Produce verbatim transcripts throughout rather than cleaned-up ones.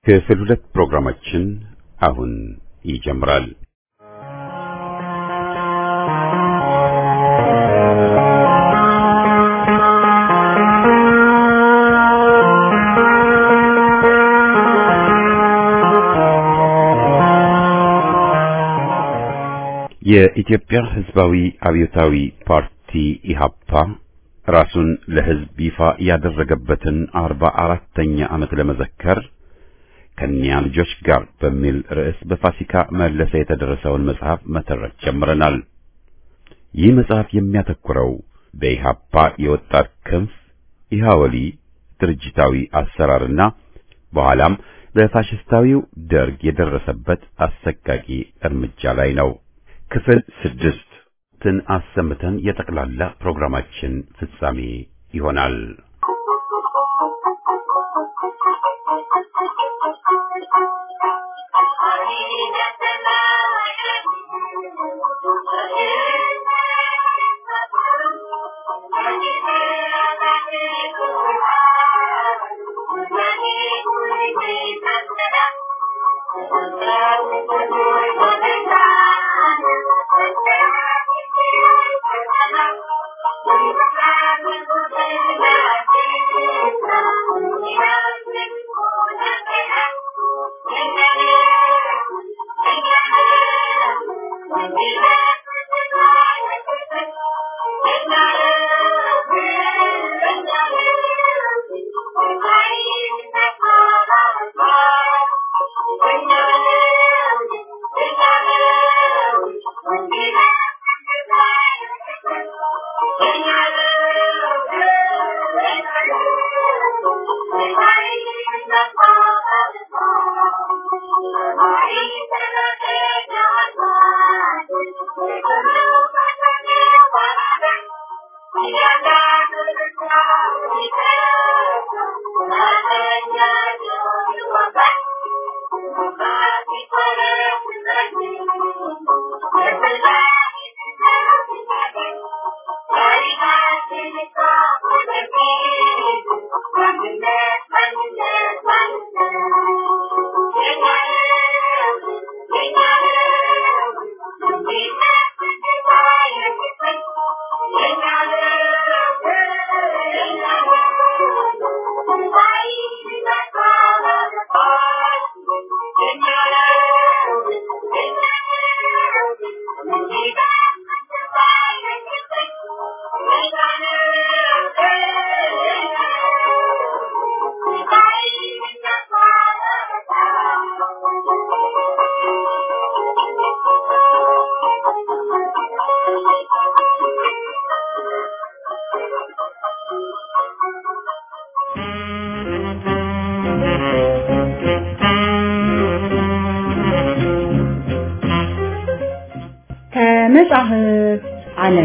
ክፍል ሁለት ፕሮግራማችን አሁን ይጀምራል። የኢትዮጵያ ሕዝባዊ አብዮታዊ ፓርቲ ኢህአፓ ራሱን ለሕዝብ ይፋ ያደረገበትን አርባ አራተኛ ዓመት ለመዘከር ከኒያ ልጆች ጋር በሚል ርዕስ በፋሲካ መለሰ የተደረሰውን መጽሐፍ መተረክ ጀምረናል። ይህ መጽሐፍ የሚያተኩረው በኢህአፓ የወጣት ክንፍ ኢህአወሊ ድርጅታዊ አሰራርና በኋላም በፋሽስታዊው ደርግ የደረሰበት አሰቃቂ እርምጃ ላይ ነው። ክፍል ስድስት ትን አሰምተን የጠቅላላ ፕሮግራማችን ፍጻሜ ይሆናል። ከመጽሐፍ ዓለም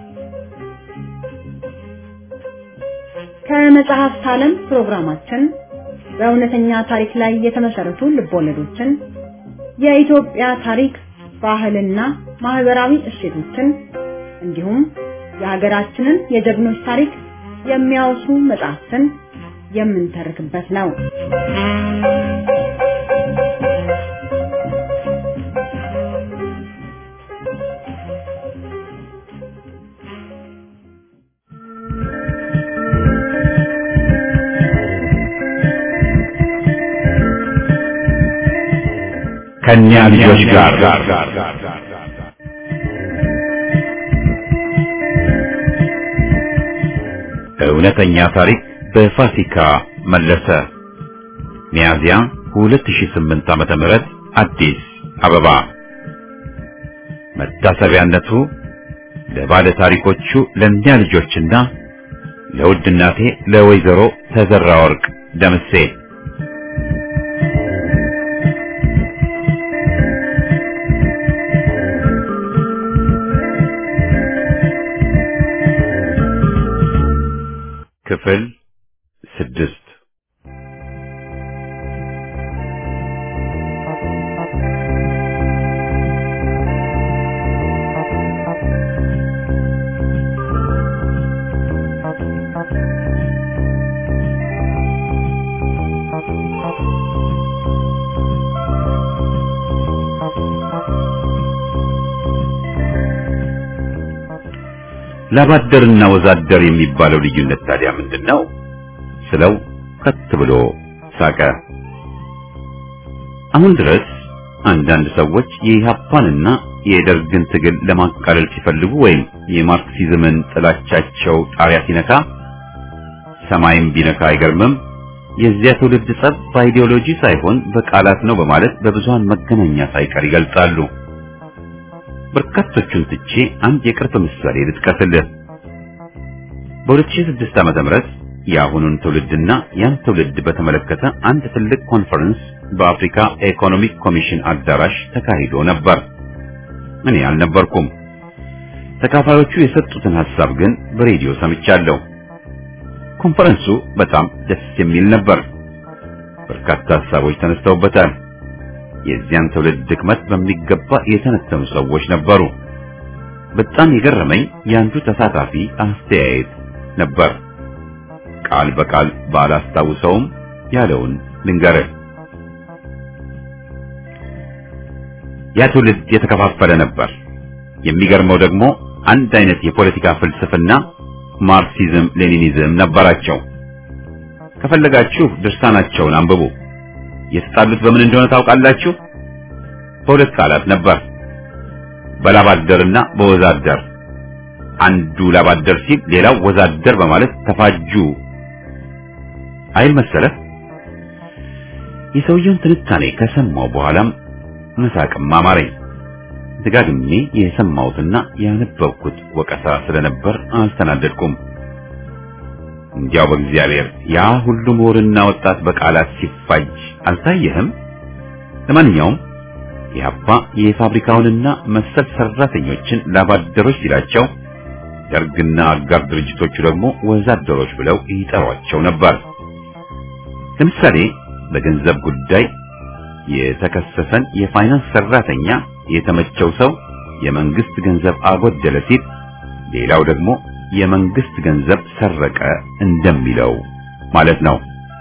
ከመጽሐፍ ዓለም ፕሮግራማችን በእውነተኛ ታሪክ ላይ የተመሰረቱ ልቦለዶችን፣ የኢትዮጵያ ታሪክ፣ ባህልና ማህበራዊ እሴቶችን እንዲሁም የሀገራችንን የጀግኖች ታሪክ የሚያወሱ መጽሐፍትን የምንተርክበት ነው። ከኒያ ልጆች ጋር እውነተኛ ታሪክ በፋሲካ መለሰ ሚያዝያ ሁለት ሺህ ስምንት ዓመተ ምህረት አዲስ አበባ። መታሰቢያነቱ ለባለ ታሪኮቹ ለኒያ ልጆችና ለውድ እናቴ ለወይዘሮ ተዘራ ወርቅ ደምሴ። ክፍል ስድስት ላባደርና ወዛደር የሚባለው ልዩነት ታዲያ ምንድነው ስለው ከት ብሎ ሳቀ። አሁን ድረስ አንዳንድ ሰዎች የኢህአፓንና የደርግን ትግል ለማቃለል ሲፈልጉ ወይም የማርክሲዝምን ጥላቻቸው ጣሪያ ሲነካ ሰማይም ቢነካ አይገርምም የዚያ ትውልድ ጸብ በአይዲዮሎጂ ሳይሆን በቃላት ነው በማለት በብዙሃን መገናኛ ሳይቀር ይገልጻሉ። በርካቶቹን ትቼ አንድ የቅርብ ምሳሌ ልጥቀስልህ። በሁለት ሺህ ስድስት ዓመተ ምህረት የአሁኑን ትውልድና ያን ትውልድ በተመለከተ አንድ ትልቅ ኮንፈረንስ በአፍሪካ ኢኮኖሚክ ኮሚሽን አዳራሽ ተካሂዶ ነበር። እኔ አልነበርኩም። ተካፋዮቹ የሰጡትን ሐሳብ ግን በሬዲዮ ሰምቻለሁ። ኮንፈረንሱ በጣም ደስ የሚል ነበር። በርካታ ሐሳቦች ተነስተውበታል። የዚያን ትውልድ ድክመት በሚገባ የተነተኑ ሰዎች ነበሩ። በጣም የገረመኝ ያንዱ ተሳታፊ አስተያየት ነበር። ቃል በቃል ባላስታውሰውም ያለውን ልንገርህ። ያ ትውልድ የተከፋፈለ ነበር። የሚገርመው ደግሞ አንድ አይነት የፖለቲካ ፍልስፍና ማርክሲዝም ሌኒኒዝም ነበራቸው። ከፈለጋችሁ ድርሳናቸውን አንብቡ። የተጣሉት በምን እንደሆነ ታውቃላችሁ? በሁለት ቃላት ነበር፣ በላባደርና በወዛደር። አንዱ ላባደር ሲል ሌላው ወዛደር በማለት ተፋጁ አይል መሰለህ። የሰውየውን ትንታኔ ከሰማው በኋላም መሳቅም አማረኝ። ደጋግሜ የሰማሁትና ያነበብኩት ወቀሳ ስለነበር አልተናደድኩም። እንዲያው በእግዚአብሔር ያ ሁሉ ምሁርና ወጣት በቃላት ሲፋጅ አልታየህም? ለማንኛውም ኢህአፓ የፋብሪካውንና መሰል ሰራተኞችን ላባደሮች ሲላቸው፣ ደርግና አጋር ድርጅቶቹ ደግሞ ወዛደሮች ብለው ይጠሯቸው ነበር። ለምሳሌ በገንዘብ ጉዳይ የተከሰሰን የፋይናንስ ሰራተኛ የተመቸው ሰው የመንግስት ገንዘብ አጎደለ ሲል፣ ሌላው ደግሞ የመንግስት ገንዘብ ሰረቀ እንደሚለው ማለት ነው።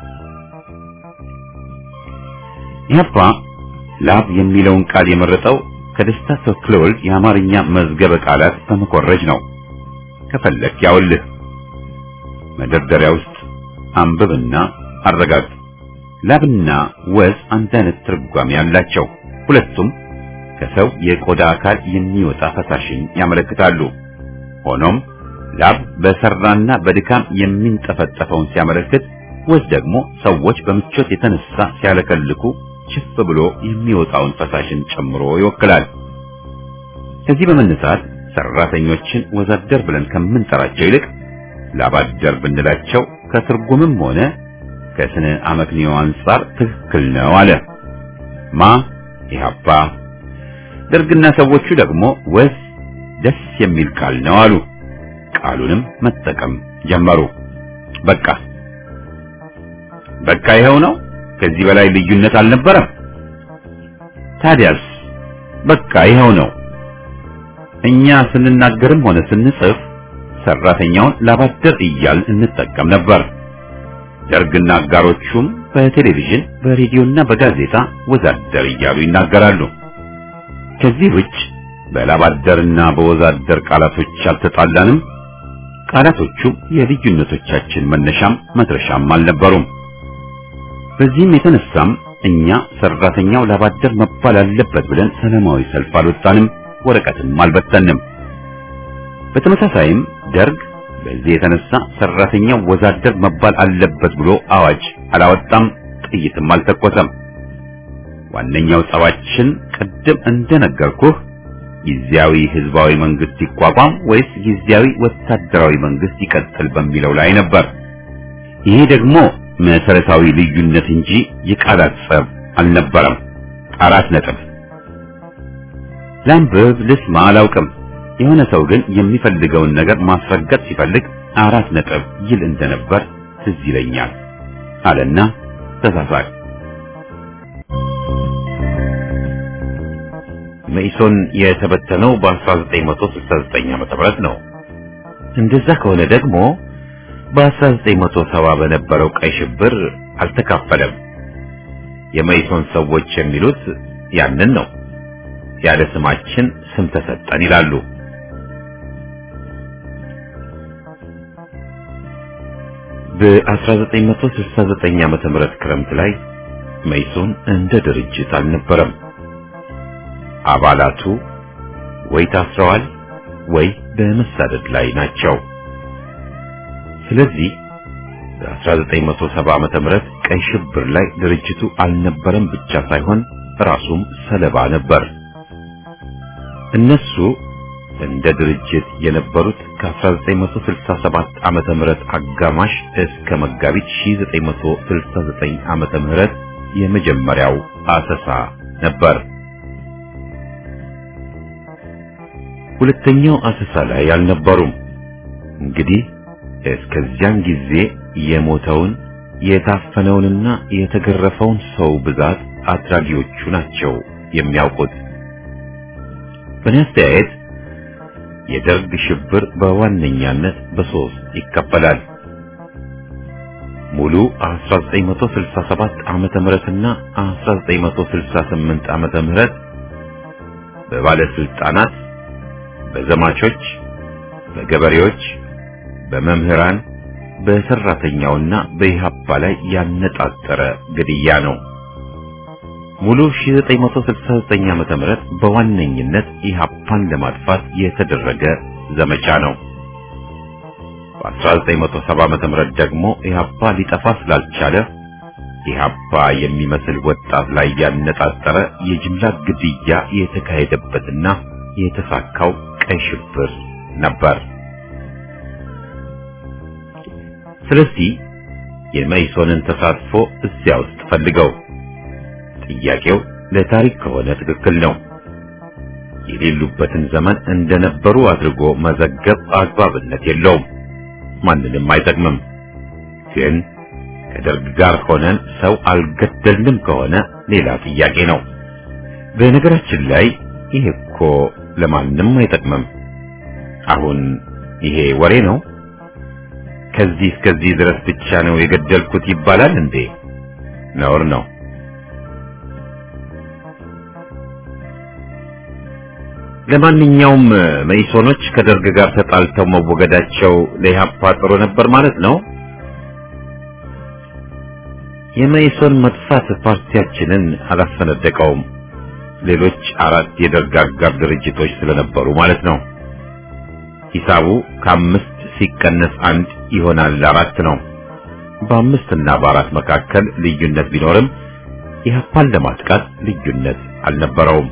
ኢህአፓ ላብ የሚለውን ቃል የመረጠው ከደስታ ተክለወልድ የአማርኛ መዝገበ ቃላት በመኮረጅ ነው። ከፈለክ ያውልህ መደርደሪያ ውስጥ አንብብና አረጋግጥ። ላብና ወዝ አንድ አይነት ትርጓሜ ያላቸው፣ ሁለቱም ከሰው የቆዳ አካል የሚወጣ ፈሳሽን ያመለክታሉ። ሆኖም ላብ በሰራና በድካም የሚንጠፈጠፈውን ሲያመለክት፣ ወዝ ደግሞ ሰዎች በምቾት የተነሳ ሲያለከልኩ ችፍ ብሎ የሚወጣውን ፈሳሽን ጨምሮ ይወክላል። ከዚህ በመነሳት ሰራተኞችን ወዛደር ብለን ከምንጠራቸው ይልቅ ላባደር ብንላቸው ከትርጉምም ሆነ ከስነ አመክንዮ አንፃር ትክክል ነው አለ ማ ኢህአፓ። ደርግና ሰዎቹ ደግሞ ወዝ ደስ የሚል ቃል ነው አሉ። ቃሉንም መጠቀም ጀመሩ። በቃ በቃ ይኸው ነው። ከዚህ በላይ ልዩነት አልነበረም። ታዲያስ በቃ ይኸው ነው። እኛ ስንናገርም ሆነ ስንጽፍ ሰራተኛውን ላባደር እያል እንጠቀም ነበር። ደርግና አጋሮቹም በቴሌቪዥን በሬዲዮና በጋዜጣ ወዛደር እያሉ ይናገራሉ። ከዚህ ውጭ በላባደርና በወዛደር ቃላቶች አልተጣላንም። ቃላቶቹም የልዩነቶቻችን መነሻም መድረሻም አልነበሩም። በዚህም የተነሳም እኛ ሰራተኛው ላባደር መባል አለበት ብለን ሰላማዊ ሰልፍ አልወጣንም፣ ወረቀትም አልበተንም። በተመሳሳይም ደርግ በዚህ የተነሳ ሰራተኛው ወዛደር መባል አለበት ብሎ አዋጅ አላወጣም፣ ጥይትም አልተኮሰም። ዋነኛው ጸባችን ቅድም እንደነገርኩህ ጊዜያዊ ህዝባዊ መንግስት ይቋቋም ወይስ ጊዜያዊ ወታደራዊ መንግስት ይቀጥል በሚለው ላይ ነበር። ይሄ ደግሞ መሰረታዊ ልዩነት እንጂ የቃላት ጸብ አልነበረም። አራት ነጥብ። ላንብብ ልስማ አላውቅም። የሆነ ሰው ግን የሚፈልገውን ነገር ማስረገጥ ሲፈልግ አራት ነጥብ ይል እንደነበር ትዝ ይለኛል አለና ተሳሳቅ። መኢሶን የተበተነው በአስራ ዘጠኝ መቶ ስልሳ ዘጠኝ ዓመተ ምህረት ነው። እንደዛ ከሆነ ደግሞ በአስራ ዘጠኝ መቶ ሰባ በነበረው ቀይ ሽብር አልተካፈለም። የመኢሶን ሰዎች የሚሉት ያንን ነው። ያለ ስማችን ስም ተሰጠን ይላሉ። በ1969 ዓመተ ምህረት ክረምት ላይ መኢሶን እንደ ድርጅት አልነበረም። አባላቱ ወይ ታስረዋል ወይ በመሳደድ ላይ ናቸው። ስለዚህ በ1970 ዓመተ ምህረት ቀይ ሽብር ላይ ድርጅቱ አልነበረም ብቻ ሳይሆን ራሱም ሰለባ ነበር። እነሱ እንደ ድርጅት የነበሩት ከ1967 ዓመተ ምህረት አጋማሽ እስከ መጋቢት ሺህ ዘጠኝ መቶ ስልሳ ዘጠኝ ዓመተ ምህረት የመጀመሪያው አሰሳ ነበር። ሁለተኛው አሰሳ ላይ አልነበሩም። እንግዲህ እስከዚያን ጊዜ የሞተውን የታፈነውንና የተገረፈውን ሰው ብዛት አድራጊዎቹ ናቸው የሚያውቁት። በእኔ አስተያየት የደርግ ሽብር በዋነኛነት በሶስት ይከፈላል። ሙሉ አስራ ዘጠኝ መቶ ስልሳ ሰባት ዓመተ ምህረትና አስራ ዘጠኝ መቶ ስልሳ ስምንት ዓመተ ምህረት በባለስልጣናት፣ በዘማቾች፣ በገበሬዎች፣ በመምህራን፣ በሰራተኛውና በኢህአፓ ላይ ያነጣጠረ ግድያ ነው። ሙሉ ሺህ ዘጠኝ መቶ ስልሳ ዘጠኝ ዓመተ ምህረት በዋነኝነት ኢህአፓን ለማጥፋት የተደረገ ዘመቻ ነው። በአስራ ዘጠኝ መቶ ሰባ ዓመተ ምህረት ደግሞ ኢህአፓ ሊጠፋ ስላልቻለ ኢህአፓ የሚመስል ወጣት ላይ ያነጣጠረ የጅምላ ግድያ የተካሄደበትና የተሳካው ቀይ ሽብር ነበር። ስለዚህ የመኢሶንን ተሳትፎ እዚያ ውስጥ ፈልገው ጥያቄው ለታሪክ ከሆነ ትክክል ነው። የሌሉበትን ዘመን እንደነበሩ አድርጎ መዘገብ አግባብነት የለውም፣ ማንንም አይጠቅምም። ግን ከደርግ ጋር ሆነን ሰው አልገደልንም ከሆነ ሌላ ጥያቄ ነው። በነገራችን ላይ ይሄ እኮ ለማንም አይጠቅምም። አሁን ይሄ ወሬ ነው። ከዚህ እስከዚህ ድረስ ብቻ ነው የገደልኩት ይባላል እንዴ? ነውር ነው። ለማንኛውም መኢሶኖች ከደርግ ጋር ተጣልተው መወገዳቸው ለኢህአፓ ጥሩ ነበር ማለት ነው። የመኢሶን መጥፋት ፓርቲያችንን አላሰነደቀውም። ሌሎች አራት የደርግ አጋር ድርጅቶች ስለነበሩ ማለት ነው። ሂሳቡ ከአምስት ሲቀነስ አንድ ይሆናል አራት ነው። በአምስት እና በአራት መካከል ልዩነት ቢኖርም ኢህአፓን ለማጥቃት ልዩነት አልነበረውም።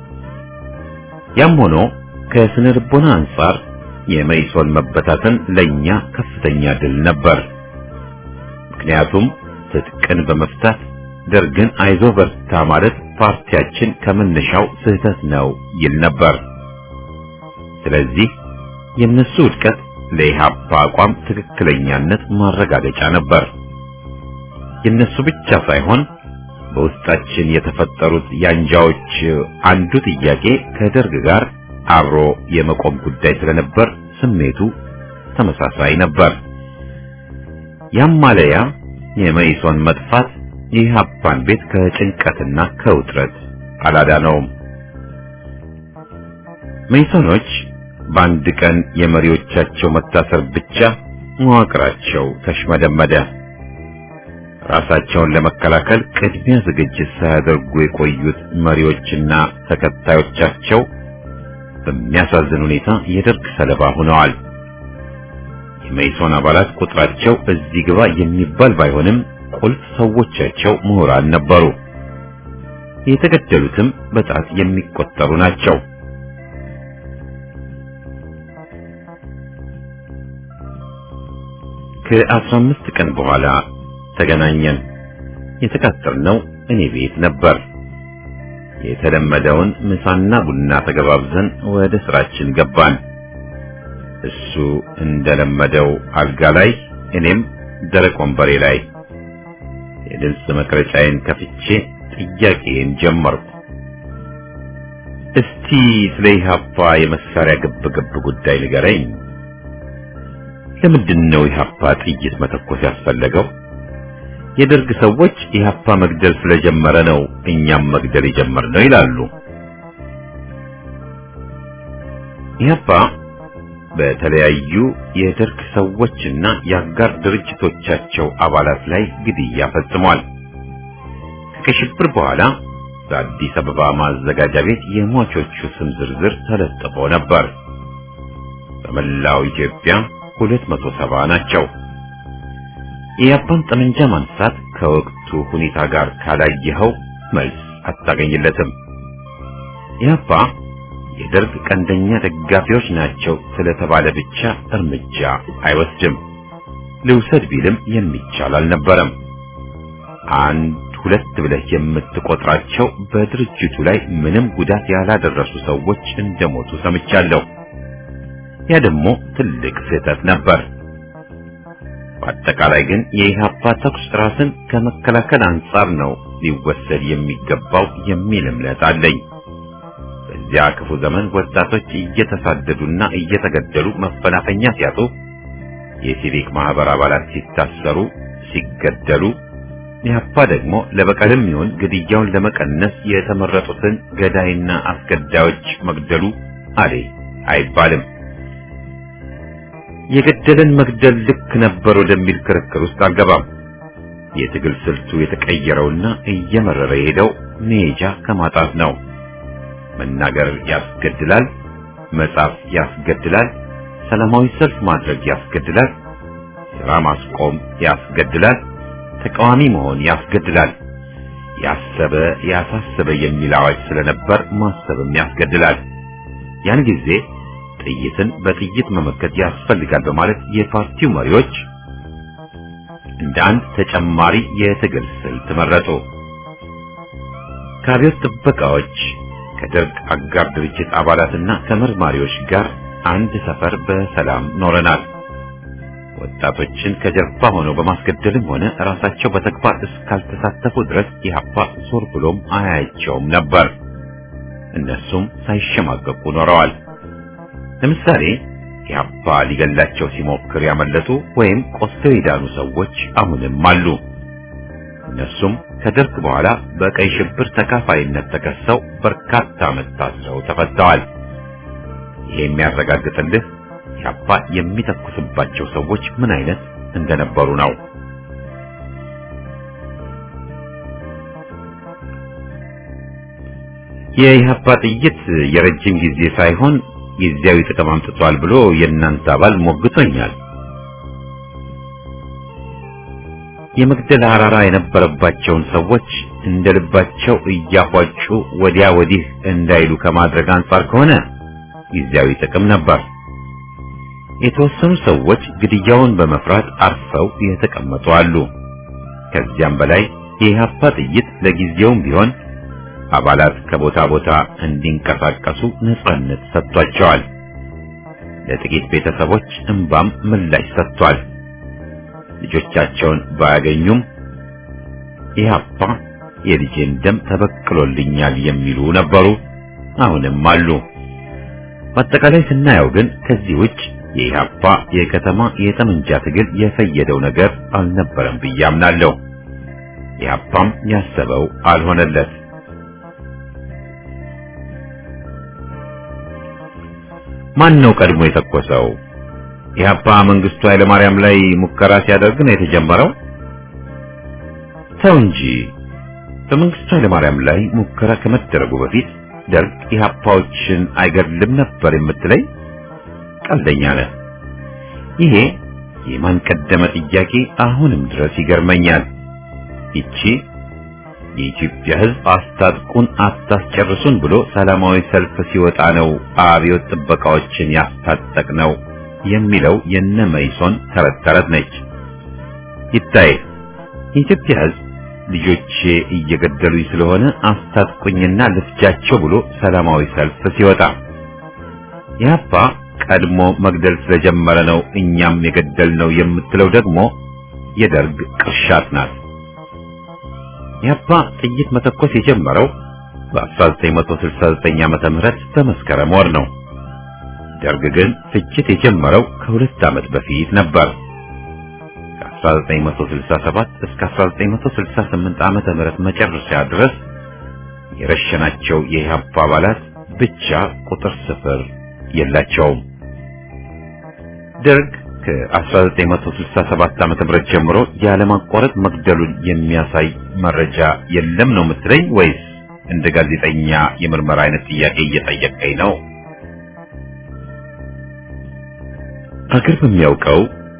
ያም ሆኖ ከስነ ልቦና አንጻር የመኢሶን መበታተን ለኛ ከፍተኛ ድል ነበር። ምክንያቱም ትጥቅን በመፍታት ደርግን አይዞ በርታ ማለት ፓርቲያችን ከመነሻው ስህተት ነው ይል ነበር። ስለዚህ የነሱ ውድቀት ለኢህአፓ አቋም ትክክለኛነት ማረጋገጫ ነበር። የነሱ ብቻ ሳይሆን በውስጣችን የተፈጠሩት ያንጃዎች አንዱ ጥያቄ ከደርግ ጋር አብሮ የመቆም ጉዳይ ስለነበር ስሜቱ ተመሳሳይ ነበር። ያም ማለያ የመኢሶን መጥፋት የኢህአፓን ቤት ከጭንቀትና ከውጥረት አላዳነውም። መኢሶኖች በአንድ ቀን የመሪዎቻቸው መታሰር ብቻ መዋቅራቸው ተሽመደመደ። ራሳቸውን ለመከላከል ቅድሚያ ዝግጅት ሳያደርጉ የቆዩት መሪዎችና ተከታዮቻቸው በሚያሳዝን ሁኔታ የደርግ ሰለባ ሆነዋል። የመኢሶን አባላት ቁጥራቸው እዚህ ግባ የሚባል ባይሆንም ቁልፍ ሰዎቻቸው ምሁራን ነበሩ። የተገደሉትም በጣት የሚቆጠሩ ናቸው። ከአስራ አምስት ቀን በኋላ ተገናኘን። የተቀጠርነው እኔ ቤት ነበር። የተለመደውን ምሳና ቡና ተገባብዘን ወደ ስራችን ገባን። እሱ እንደለመደው አልጋ ላይ፣ እኔም ደረቅ ወንበሬ ላይ። የድምፅ መቅረጫዬን ከፍቼ ጥያቄን ጀመርኩ። እስቲ ስለ ኢህአፓ የመሳሪያ ግብግብ ጉዳይ ንገረኝ። ለምንድን ነው ኢህአፓ ጥይት መተኮስ ያስፈለገው? የደርግ ሰዎች ኢህአፓ መግደል ስለጀመረ ነው እኛም መግደል የጀመርነው ይላሉ። ኢህአፓ በተለያዩ የደርግ ሰዎችና የአጋር ድርጅቶቻቸው አባላት ላይ ግድያ ፈጽሟል። ከሽብር በኋላ በአዲስ አበባ ማዘጋጃ ቤት የሟቾቹ ስም ዝርዝር ተለጥፎ ነበር። በመላው ኢትዮጵያ ሁለት መቶ ሰባ ናቸው። የኢህአፓን ጠመንጃ ማንሳት ከወቅቱ ሁኔታ ጋር ካላየኸው መልስ አታገኝለትም። ኢህአፓ የደርግ ቀንደኛ ደጋፊዎች ናቸው ስለተባለ ብቻ እርምጃ አይወስድም። ልውሰድ ቢልም የሚቻል አልነበረም። አንድ ሁለት ብለህ የምትቆጥራቸው በድርጅቱ ላይ ምንም ጉዳት ያላደረሱ ሰዎች እንደሞቱ ሰምቻለሁ። ያ ደግሞ ትልቅ ስህተት ነበር። በአጠቃላይ ግን የኢህአፓ ተኩስ ራስን ከመከላከል አንጻር ነው ሊወሰድ የሚገባው የሚል እምነት አለኝ። በዚያ ክፉ ዘመን ወጣቶች እየተሳደዱና እየተገደሉ መፈናፈኛ ሲያጡ፣ የሲቪክ ማህበር አባላት ሲታሰሩ፣ ሲገደሉ፣ ኢህአፓ ደግሞ ለበቀልም ይሁን ግድያውን ለመቀነስ የተመረጡትን ገዳይና አስገዳዮች መግደሉ አለ አይባልም። የገደለን መግደል ልክ ነበር ወደሚል ክርክር ውስጥ አልገባም። የትግል ስልቱ የተቀየረውና እየመረረ የሄደው ሜጃ ከማጣት ነው። መናገር ያስገድላል፣ መጻፍ ያስገድላል፣ ሰላማዊ ሰልፍ ማድረግ ያስገድላል፣ ስራ ማስቆም ያስገድላል፣ ተቃዋሚ መሆን ያስገድላል። ያሰበ ያሳሰበ የሚል አዋጅ ስለነበር ማሰብም ያስገድላል። ያን ጊዜ ጥይትን በጥይት መመከት ያስፈልጋል በማለት የፓርቲው መሪዎች እንደ አንድ ተጨማሪ የትግል ስልት መረጡ። ከአብዮት ጥበቃዎች፣ ከደርግ አጋር ድርጅት አባላትና ከመርማሪዎች ጋር አንድ ሰፈር በሰላም ኖረናል። ወጣቶችን ከጀርባ ሆነው በማስገደልም ሆነ ራሳቸው በተግባር እስካልተሳተፉ ድረስ ኢህአፓ ዞር ብሎም አያያቸውም ነበር። እነሱም ሳይሸማቀቁ ኖረዋል። ለምሳሌ ኢህአፓ ሊገላቸው ሲሞክር ያመለጡ ወይም ቆስለው የዳኑ ሰዎች አሁንም አሉ። እነሱም ከደርግ በኋላ በቀይ ሽብር ተካፋይነት ተከሰው በርካታ ዓመት ታስረው ተፈተዋል። ይሄ የሚያረጋግጥልህ ኢህአፓ የሚተኩስባቸው ሰዎች ምን አይነት እንደነበሩ ነው። የኢህአፓ ጥይት የረጅም ጊዜ ሳይሆን ጊዜያዊ ጥቅም አምጥቷል ብሎ የእናንተ አባል ሞግቶኛል። የመግደል አራራ የነበረባቸውን ሰዎች እንደልባቸው እያፏጩ ወዲያ ወዲህ እንዳይሉ ከማድረግ አንጻር ከሆነ ጊዜያዊ ጥቅም ነበር። የተወሰኑ ሰዎች ግድያውን በመፍራት አርፈው የተቀመጡ አሉ። ከዚያም በላይ የኢህአፓ ጥይት ለጊዜውም ቢሆን አባላት ከቦታ ቦታ እንዲንቀሳቀሱ ነፃነት ሰጥቷቸዋል። ለጥቂት ቤተሰቦች እንባም ምላሽ ሰጥቷል። ልጆቻቸውን ባያገኙም ኢህአፓ የልጄን ደም ተበክሎልኛል የሚሉ ነበሩ፣ አሁንም አሉ። በአጠቃላይ ስናየው ግን ከዚህ ውጭ የኢህአፓ የከተማ የጠመንጃ ትግል የፈየደው ነገር አልነበረም ብዬ አምናለሁ። ኢህአፓም ያሰበው አልሆነለት። ማን ነው ቀድሞ የተኮሰው? ኢህአፓ መንግስቱ ኃይለማርያም ላይ ሙከራ ሲያደርግ ነው የተጀመረው? ተው እንጂ። በመንግስቱ ኃይለማርያም ላይ ሙከራ ከመደረጉ በፊት ደርግ ኢህአፓዎችን አይገድልም ነበር የምትለኝ? ቀልደኛ ነህ። ይሄ የማን ቀደመ ጥያቄ አሁንም ድረስ ይገርመኛል። ይቺ የኢትዮጵያ ሕዝብ አስታጥቁን አታስጨርሱን ብሎ ሰላማዊ ሰልፍ ሲወጣ ነው አብዮት ጥበቃዎችን ያስታጠቅ ነው የሚለው የነ መይሶን ተረት ተረት ነች። ይታይ የኢትዮጵያ ሕዝብ ልጆቼ እየገደሉኝ ስለሆነ አስታጥቁኝና ልፍጃቸው ብሎ ሰላማዊ ሰልፍ ሲወጣ፣ ኢህአፓ ቀድሞ መግደል ስለጀመረ ነው እኛም የገደልነው የምትለው ደግሞ የደርግ ቅርሻት ናት። ኢህአፓ ጥይት መተኮስ የጀመረው በአስራ ዘጠኝ መቶ ስልሳ ዘጠኝ ዓመተ ምህረት በመስከረም ወር ነው። ደርግ ግን ፍጅት የጀመረው ከሁለት ዓመት በፊት ነበር። ከአስራ ዘጠኝ መቶ ስልሳ ሰባት እስከ አስራ ዘጠኝ መቶ ስልሳ ስምንት ዓመተ ምህረት መጨረሻ ድረስ የረሸናቸው የኢህአፓ አባላት ብቻ ቁጥር ስፍር የላቸውም። ደርግ ከ1967 ዓመተ ምህረት ጀምሮ ያለማቋረጥ መግደሉን የሚያሳይ መረጃ የለም ነው የምትለኝ ወይስ እንደ ጋዜጠኛ የምርመራ አይነት ጥያቄ እየጠየቀኝ ነው? አገር በሚያውቀው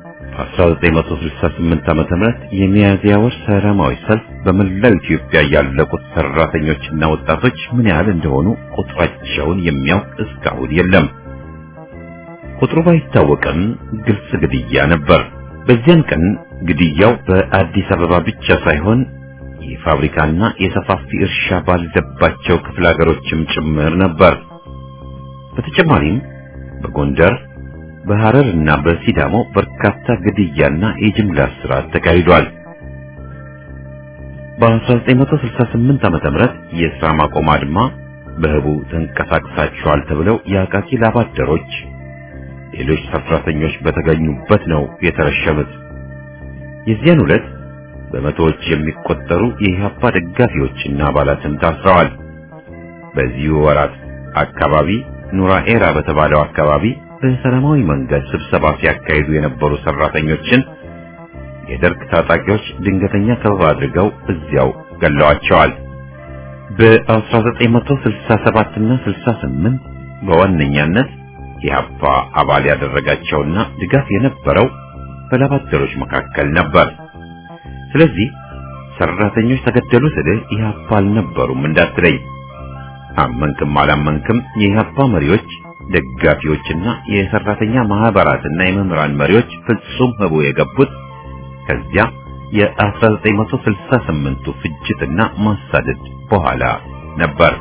በ1968 ዓመተ ምህረት የሚያዝያ ወር ሰላማዊ ሰልፍ በመላው ኢትዮጵያ ያለቁት ሰራተኞችና ወጣቶች ምን ያህል እንደሆኑ ቁጥራቸውን የሚያውቅ እስካሁን የለም። ቁጥሩ ባይታወቅም ግልጽ ግድያ ነበር። በዚያን ቀን ግድያው በአዲስ አበባ ብቻ ሳይሆን የፋብሪካና የሰፋፊ እርሻ ባለባቸው ክፍለ ሀገሮችም ጭምር ነበር። በተጨማሪም በጎንደር በሐረርና በሲዳሞ በርካታ ግድያና የጅምላ እስራት ተካሂዷል። በ1968 ዓመተ ምህረት የሥራ ማቆም አድማ በህቡ ተንቀሳቅሳቸዋል ተብለው የአቃቂ ላባደሮች ሌሎች ሰራተኞች በተገኙበት ነው የተረሸኑት። የዚያን ዕለት በመቶዎች የሚቆጠሩ የኢህአፓ ደጋፊዎችና አባላትም ታስረዋል። በዚህ ወራት አካባቢ ኑራ ኤራ በተባለው አካባቢ በሰላማዊ መንገድ ስብሰባ ሲያካሂዱ የነበሩ ሰራተኞችን የደርግ ታጣቂዎች ድንገተኛ ከበባ አድርገው እዚያው ገለዋቸዋል። በ1967 እና ስልሳ ስምንት በዋነኛነት ኢህአፓ አባል ያደረጋቸውና ድጋፍ የነበረው በላባደሮች መካከል ነበር። ስለዚህ ሰራተኞች ተገደሉ ስልህ ኢህአፓ አልነበሩም እንዳትለኝ። አመንክም አላመንክም የኢህአፓ መሪዎች፣ ደጋፊዎችና የሰራተኛ ማህበራትና የመምህራን መሪዎች ፍጹም ህቡ የገቡት ከዚያ የ1968ቱ ፍጅትና ማሳደድ በኋላ ነበር።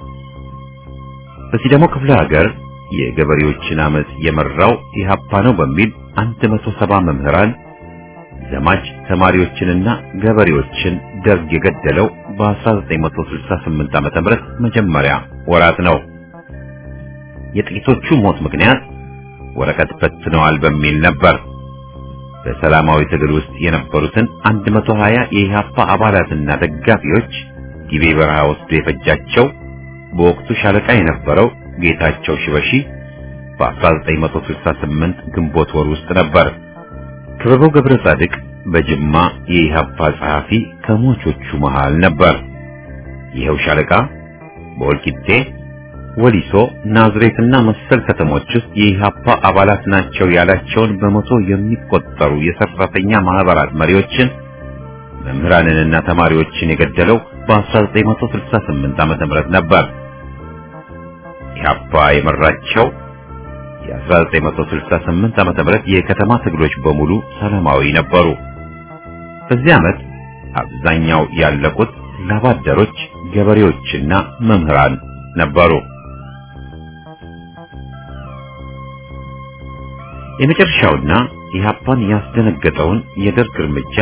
በሲዳሞ ክፍለ ሀገር የገበሬዎችን አመጽ የመራው ኢህአፓ ነው በሚል አንድ መቶ ሰባ መምህራን ዘማች ተማሪዎችንና ገበሬዎችን ደርግ የገደለው በ1968 ዓመተ ምህረት መጀመሪያ ወራት ነው። የጥቂቶቹ ሞት ምክንያት ወረቀት በትነዋል በሚል ነበር። በሰላማዊ ትግል ውስጥ የነበሩትን አንድ መቶ ሀያ የኢህአፓ አባላትና ደጋፊዎች ጊቤ በረሃ ወስዶ የፈጃቸው በወቅቱ ሻለቃ የነበረው ጌታቸው ሽበሺ በ1968 ግንቦት ወር ውስጥ ነበር። ክበበው ገብረ ጻድቅ በጅማ የኢህአፓ ጸሐፊ ከሞቾቹ መሃል ነበር። ይኸው ሻለቃ በወልቂጤ፣ ወሊሶ፣ ናዝሬትና መሰል ከተሞች ውስጥ የኢህአፓ አባላት ናቸው ያላቸውን በመቶ የሚቆጠሩ የሰራተኛ ማህበራት መሪዎችን፣ መምህራንንና ተማሪዎችን የገደለው በ1968 ዓመተ ምህረት ነበር። ኢህአፓ የመራቸው የ1968 ዓመተ ምህረት የከተማ ትግሎች በሙሉ ሰላማዊ ነበሩ። በዚህ ዓመት አብዛኛው ያለቁት ላባደሮች፣ ገበሬዎችና መምህራን ነበሩ። የመጨረሻውና ኢህአፓን ያስደነገጠውን የደርግ እርምጃ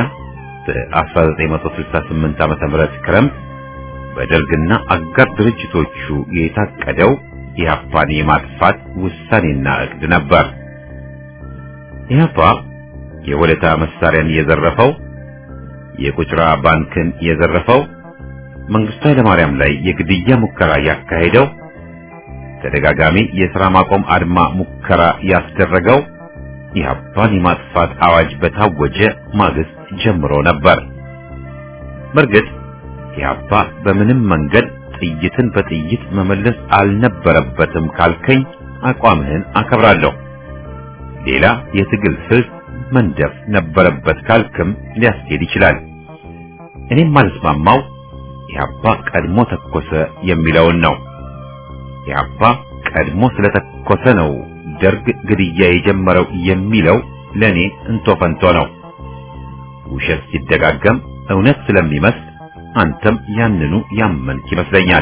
በ1968 ዓመተ ምህረት ክረምት በደርግና አጋር ድርጅቶቹ የታቀደው ኢህአፓን የማጥፋት ውሳኔና እቅድ ነበር። ኢህአፓ የወለታ መሳሪያን የዘረፈው፣ የቁጭራ ባንክን የዘረፈው፣ መንግስቱ ኃይለማርያም ላይ የግድያ ሙከራ ያካሄደው፣ ተደጋጋሚ የሥራ ማቆም አድማ ሙከራ ያስደረገው ኢህአፓን የማጥፋት አዋጅ በታወጀ ማግስት ጀምሮ ነበር። በእርግጥ ኢህአፓ በምንም መንገድ ጥይትን በጥይት መመለስ አልነበረበትም ካልከኝ አቋምህን አከብራለሁ። ሌላ የትግል ስልት መንደፍ ነበረበት ካልክም ሊያስኬድ ይችላል። እኔም ማልስማማው ኢህአፓ ቀድሞ ተኮሰ የሚለውን ነው። ኢህአፓ ቀድሞ ስለተኮሰ ነው ደርግ ግድያ የጀመረው የሚለው ለኔ እንቶ ፈንቶ ነው። ውሸት ሲደጋገም እውነት ስለሚመስል አንተም ያንኑ ያመንክ ይመስለኛል።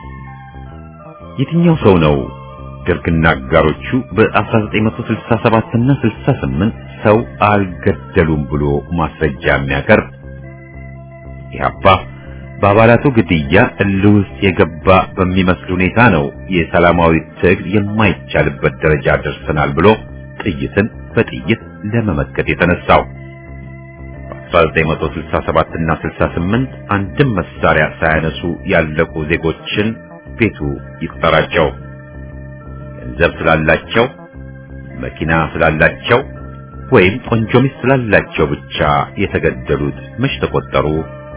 የትኛው ሰው ነው ደርግና አጋሮቹ በ1967 እና ስልሳ ስምንት ሰው አልገደሉም ብሎ ማስረጃ የሚያቀርብ? ኢህአፓ በአባላቱ ግድያ እልህ ውስጥ የገባ በሚመስል ሁኔታ ነው የሰላማዊ ትግል የማይቻልበት ደረጃ ደርሰናል ብሎ ጥይትን በጥይት ለመመከት የተነሳው። በ1967 እና ስልሳ ስምንት አንድም መሳሪያ ሳያነሱ ያለቁ ዜጎችን ቤቱ ይቁጠራቸው። ገንዘብ ስላላቸው፣ መኪና ስላላቸው ወይም ቆንጆ ሚስት ስላላቸው ብቻ የተገደሉት መች ተቆጠሩ?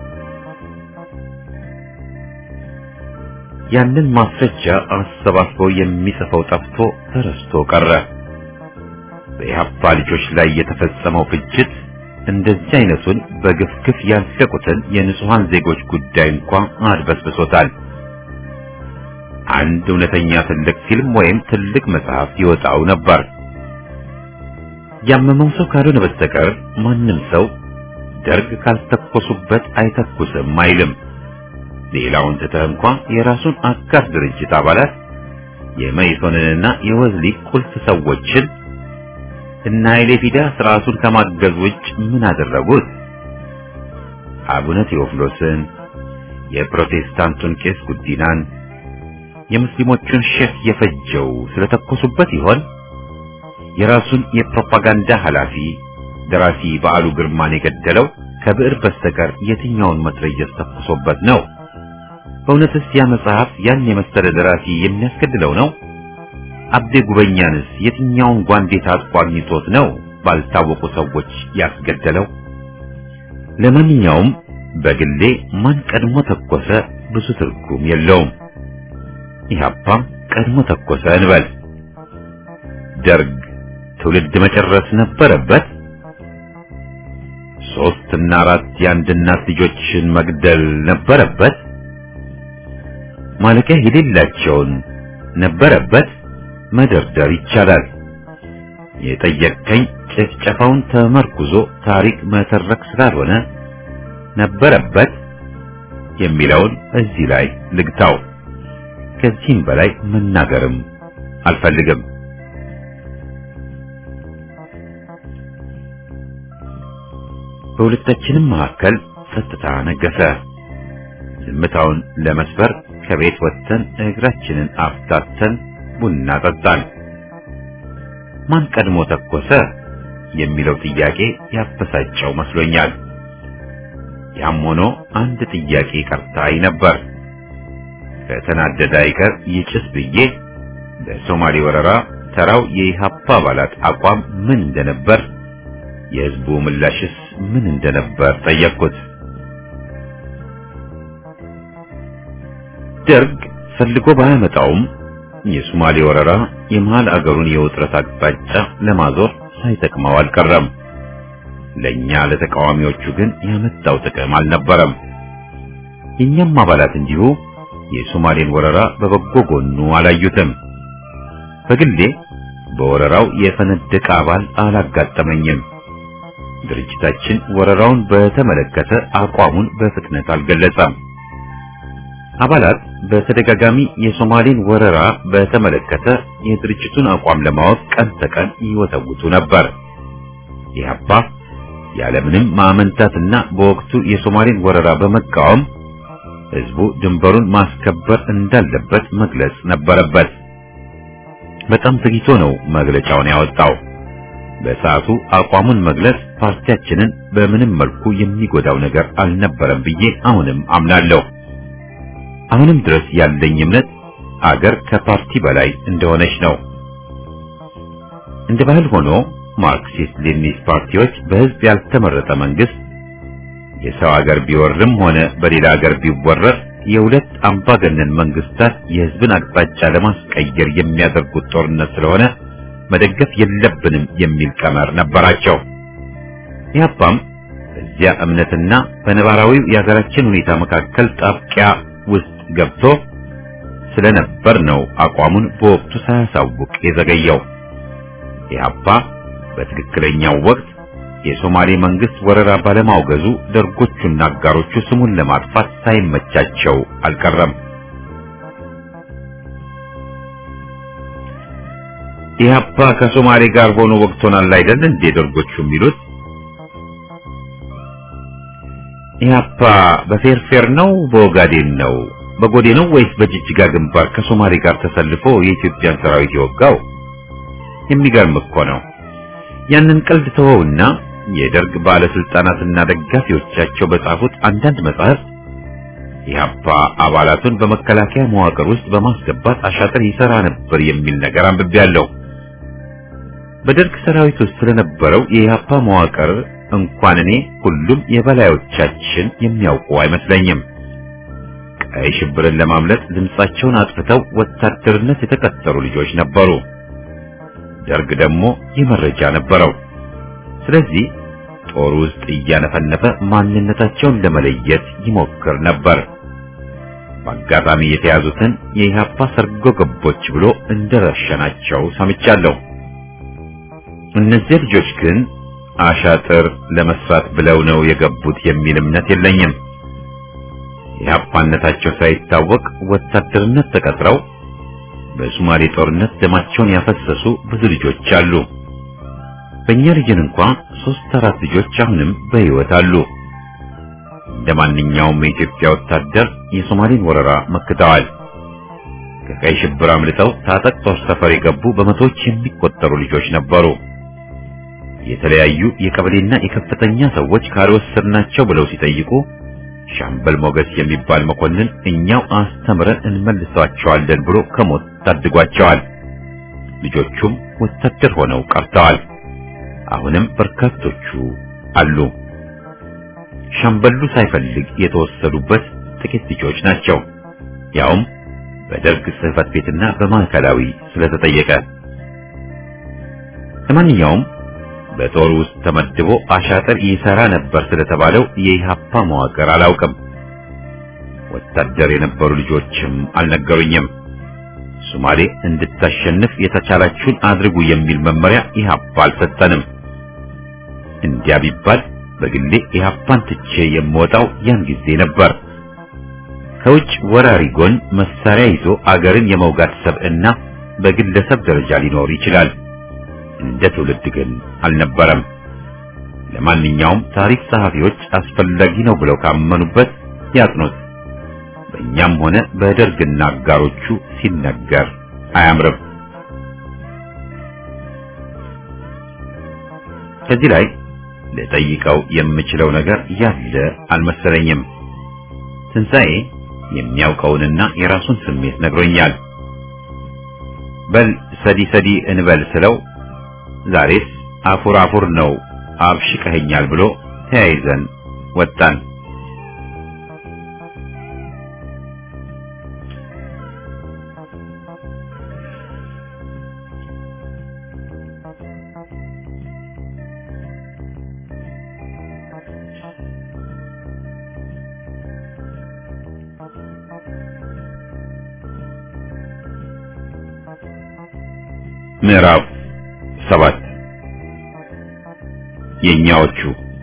ያንን ማስረጃ አሰባስቦ የሚጽፈው ጠፍቶ ተረስቶ ቀረ። በኢህአፓ ልጆች ላይ የተፈጸመው ፍጅት እንደዚህ አይነቱን በግፍግፍ ያለቁትን የንጹሃን ዜጎች ጉዳይ እንኳን አድበስብሶታል። አንድ እውነተኛ ትልቅ ፊልም ወይም ትልቅ መጽሐፍ ይወጣው ነበር። ያመመው ሰው ካልሆነ በስተቀር ማንም ሰው ደርግ ካልተኮሱበት አይተኩስም አይልም። ሌላውን ትተህ እንኳን የራሱን አጋር ድርጅት አባላት የመይሶንንና የወዝሊ ቁልፍ ሰዎችን እና ኃይሌ ፊዳ ስርዓቱን ከማገዝ ውጭ ምን አደረጉት? አቡነ ቴዎፍሎስን፣ የፕሮቴስታንቱን ቄስ ጉዲናን፣ የሙስሊሞቹን ሼክ የፈጀው ስለተኮሱበት ይሆን? የራሱን የፕሮፓጋንዳ ኃላፊ ደራሲ በዓሉ ግርማን የገደለው ከብዕር በስተቀር የትኛውን መትረየስ ተኩሶበት ነው? በእውነትስ ያ መጽሐፍ ያን የመሰለ ደራሲ የሚያስገድለው ነው? አብዴ ጉበኛንስ የትኛውን ጓንዴ ታጥቆ አግኝቶት ነው ባልታወቁ ሰዎች ያስገደለው? ለማንኛውም በግሌ ማን ቀድሞ ተኮሰ ብዙ ትርጉም የለውም። ኢህአፓም ቀድሞ ተኮሰ እንበል። ደርግ ትውልድ መጨረስ ነበረበት? ሶስት እና አራት የአንድ እናት ልጆችን መግደል ነበረበት? ማለቂያ የሌላቸውን ነበረበት? መደርደር ይቻላል። የጠየቀኝ ጭፍጨፋውን ተመርኩዞ ታሪክ መተረክ ስላልሆነ ነበረበት የሚለውን እዚህ ላይ ልግታው። ከዚህም በላይ መናገርም አልፈልግም። በሁለታችንም መካከል ጸጥታ ነገሰ። ዝምታውን ለመስበር ከቤት ወጥተን እግራችንን አፍታተን ቡና ጠጣን። ማን ቀድሞ ተኮሰ የሚለው ጥያቄ ያበሳጨው መስሎኛል። ያም ሆኖ አንድ ጥያቄ ቀርታኝ ነበር። ከተናደደ አይቀር ይጭስ ብዬ በሶማሌ ወረራ ተራው የኢህአፓ አባላት አቋም ምን እንደነበር፣ የህዝቡ ምላሽስ ምን እንደነበር ጠየቅኩት። ደርግ ፈልጎ ባያመጣውም የሶማሌ ወረራ የመሃል አገሩን የውጥረት አቅጣጫ ለማዞር ሳይጠቅመው አልቀረም። ለኛ ለተቃዋሚዎቹ ግን ያመጣው ጥቅም አልነበረም። የኛም አባላት እንዲሁ የሶማሌን ወረራ በበጎ ጎኑ አላዩትም። በግሌ በወረራው የፈነደቀ አባል አላጋጠመኝም። ድርጅታችን ወረራውን በተመለከተ አቋሙን በፍጥነት አልገለጸም። አባላት በተደጋጋሚ የሶማሌን ወረራ በተመለከተ የድርጅቱን አቋም ለማወቅ ቀን ተቀን ይወተውቱ ነበር። ኢህአፓ ያለምንም ማመንታትና በወቅቱ የሶማሌን ወረራ በመቃወም ህዝቡ ድንበሩን ማስከበር እንዳለበት መግለጽ ነበረበት። በጣም ዘግይቶ ነው መግለጫውን ያወጣው። በሰዓቱ አቋሙን መግለጽ ፓርቲያችንን በምንም መልኩ የሚጎዳው ነገር አልነበረም ብዬ አሁንም አምናለሁ። አሁንም ድረስ ያለኝ እምነት አገር ከፓርቲ በላይ እንደሆነች ነው። እንደ ባህል ሆኖ ማርክሲስት ሌኒኒስት ፓርቲዎች በህዝብ ያልተመረጠ መንግስት የሰው ሀገር ቢወርም ሆነ በሌላ ሀገር ቢወረር የሁለት አምባገነን መንግስታት የህዝብን አቅጣጫ ለማስቀየር የሚያደርጉት ጦርነት ስለሆነ መደገፍ የለብንም የሚል ቀመር ነበራቸው። ኢህአፓም በዚያ እምነትና በነባራዊው የሀገራችን ሁኔታ መካከል ጣብቂያ ውስጥ ገብቶ ስለነበር ነው አቋሙን በወቅቱ ሳያሳውቅ የዘገየው። ኢህአፓ በትክክለኛው ወቅት የሶማሌ መንግስት ወረራ ባለማውገዙ ደርጎቹና አጋሮቹ ስሙን ለማጥፋት ሳይመቻቸው አልቀረም። ኢህአፓ ከሶማሌ ጋር ሆኖ ወቅቶናል አይደል እንዴ ደርጎቹ የሚሉት? ኢህአፓ በፌርፌር ነው በኦጋዴን ነው በጎዴ ነው ወይስ በጅጅጋ ግንባር ከሶማሌ ጋር ተሰልፎ የኢትዮጵያን ሰራዊት የወጋው? የሚገርም እኮ ነው። ያንን ቀልድ ተወውና የደርግ ባለስልጣናትና ደጋፊዎቻቸው በጻፉት አንዳንድ መጽሐፍ ኢህአፓ አባላቱን በመከላከያ መዋቅር ውስጥ በማስገባት አሻጥር ይሰራ ነበር የሚል ነገር አንብቤያለሁ። በደርግ ሰራዊት ውስጥ ስለነበረው የኢህአፓ መዋቅር እንኳን እኔ ሁሉም የበላዮቻችን የሚያውቁ አይመስለኝም። ቀይ ሽብርን ለማምለጥ ድምጻቸውን አጥፍተው ወታደርነት የተቀጠሩ ልጆች ነበሩ። ደርግ ደግሞ የመረጃ ነበረው። ስለዚህ ጦር ውስጥ እያነፈነፈ ማንነታቸውን ለመለየት ይሞክር ነበር። በአጋጣሚ የተያዙትን የኢህአፓ ሰርጎ ገቦች ብሎ እንደረሸናቸው ሰምቻለሁ። እነዚህ ልጆች ግን አሻጥር ለመስራት ብለው ነው የገቡት የሚል እምነት የለኝም። የኢህአፓነታቸው ሳይታወቅ ወታደርነት ተቀጥረው በሶማሌ ጦርነት ደማቸውን ያፈሰሱ ብዙ ልጆች አሉ። በእኛ ልጅን እንኳን ሶስት አራት ልጆች አሁንም በሕይወት አሉ። እንደማንኛውም የኢትዮጵያ ወታደር የሶማሌን ወረራ መክተዋል። ከቀይ ሽብር አምልጠው ታጠቅ ጦር ሰፈር የገቡ በመቶዎች የሚቆጠሩ ልጆች ነበሩ። የተለያዩ የቀበሌና የከፍተኛ ሰዎች ካልወሰድናቸው ብለው ሲጠይቁ ሻምበል ሞገስ የሚባል መኮንን እኛው አስተምረን እንመልሳቸዋለን ብሎ ከሞት ታድጓቸዋል። ልጆቹም ወታደር ሆነው ቀርተዋል። አሁንም በርካቶቹ አሉ። ሻምበሉ ሳይፈልግ የተወሰዱበት ጥቂት ልጆች ናቸው። ያውም በደርግ ጽሕፈት ቤትና በማዕከላዊ ስለተጠየቀ። ለማንኛውም በጦር ውስጥ ተመድቦ አሻጥር ይሰራ ነበር ስለተባለው የኢህአፓ መዋቅር አላውቅም። ወታደር የነበሩ ልጆችም አልነገሩኝም። ሶማሌ እንድታሸንፍ የተቻላችሁን አድርጉ የሚል መመሪያ ኢህአፓ አልሰጠንም። እንዲያ ቢባል በግሌ ኢህአፓን ትቼ የምወጣው ያን ጊዜ ነበር። ከውጭ ወራሪ ጎን መሳሪያ ይዞ አገርን የመውጋት ሰብዕና በግለሰብ ደረጃ ሊኖር ይችላል። እንደ ትውልድ ግን አልነበረም። ለማንኛውም ታሪክ ጸሐፊዎች አስፈላጊ ነው ብለው ካመኑበት ያጥኑት። በእኛም ሆነ በደርግና አጋሮቹ ሲነገር አያምርም። ከዚህ ላይ ለጠይቀው የምችለው ነገር ያለ አልመሰለኝም። ትንሣኤ የሚያውቀውንና የራሱን ስሜት ነግሮኛል። በል ሰዲ ሰዲ እንበል ስለው ዛሬስ አፉር አፉር ነው አብሽቀኸኛል ብሎ ተያይዘን ወጣን። ምዕራፍ ሰባት የኛዎቹ።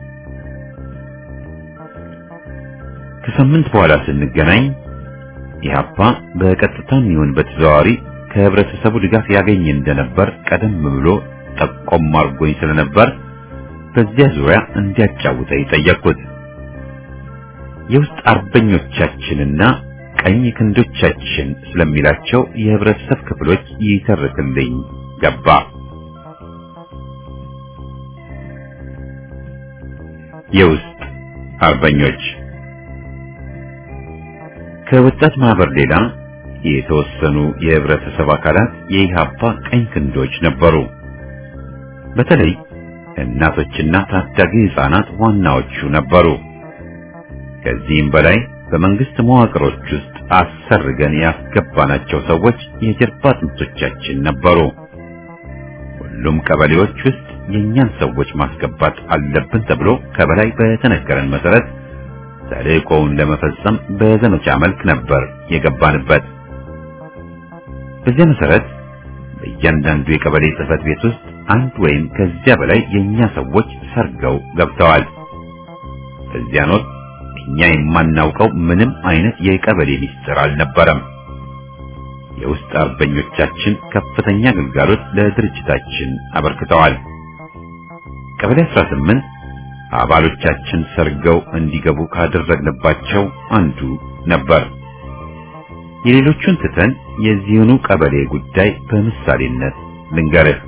ከሳምንት በኋላ ስንገናኝ ኢህአፓ በቀጥታም ይሁን በተዘዋዋሪ ከህብረተሰቡ ድጋፍ ያገኝ እንደነበር ቀደም ብሎ ጠቆም አድርጎኝ ስለነበር በዚያ ዙሪያ እንዲያጫውተኝ ጠየቅኩት። የውስጥ አርበኞቻችንና ቀኝ ክንዶቻችን ስለሚላቸው የህብረተሰብ ክፍሎች ይተርክልኝ ገባ። የውስጥ አርበኞች ከወጣት ማህበር ሌላ የተወሰኑ የህብረተሰብ አካላት የኢህአፓ ቀኝ ክንዶች ነበሩ። በተለይ እናቶችና ታዳጊ ህፃናት ዋናዎቹ ነበሩ። ከዚህም በላይ በመንግስት መዋቅሮች ውስጥ አሰርገን ያስገባናቸው ሰዎች የጀርባ አጥንቶቻችን ነበሩ። ሁሉም ቀበሌዎች ውስጥ የኛን ሰዎች ማስገባት አለብን ተብሎ ከበላይ በተነገረን መሰረት ተልእኮውን ለመፈጸም በዘመቻ መልክ ነበር የገባንበት። በዚያ መሰረት በእያንዳንዱ የቀበሌ ጽሕፈት ቤት ውስጥ አንድ ወይም ከዚያ በላይ የኛ ሰዎች ሰርገው ገብተዋል። በዚያን ወቅት እኛ የማናውቀው ምንም አይነት የቀበሌ ሚስጥር አልነበረም። የውስጥ አርበኞቻችን ከፍተኛ ግልጋሎት ለድርጅታችን አበርክተዋል። ቀበሌ አስራ ስምንት አባሎቻችን ሰርገው እንዲገቡ ካደረግንባቸው አንዱ ነበር። የሌሎቹን ትተን የዚህኑ ቀበሌ ጉዳይ በምሳሌነት ልንገርህ።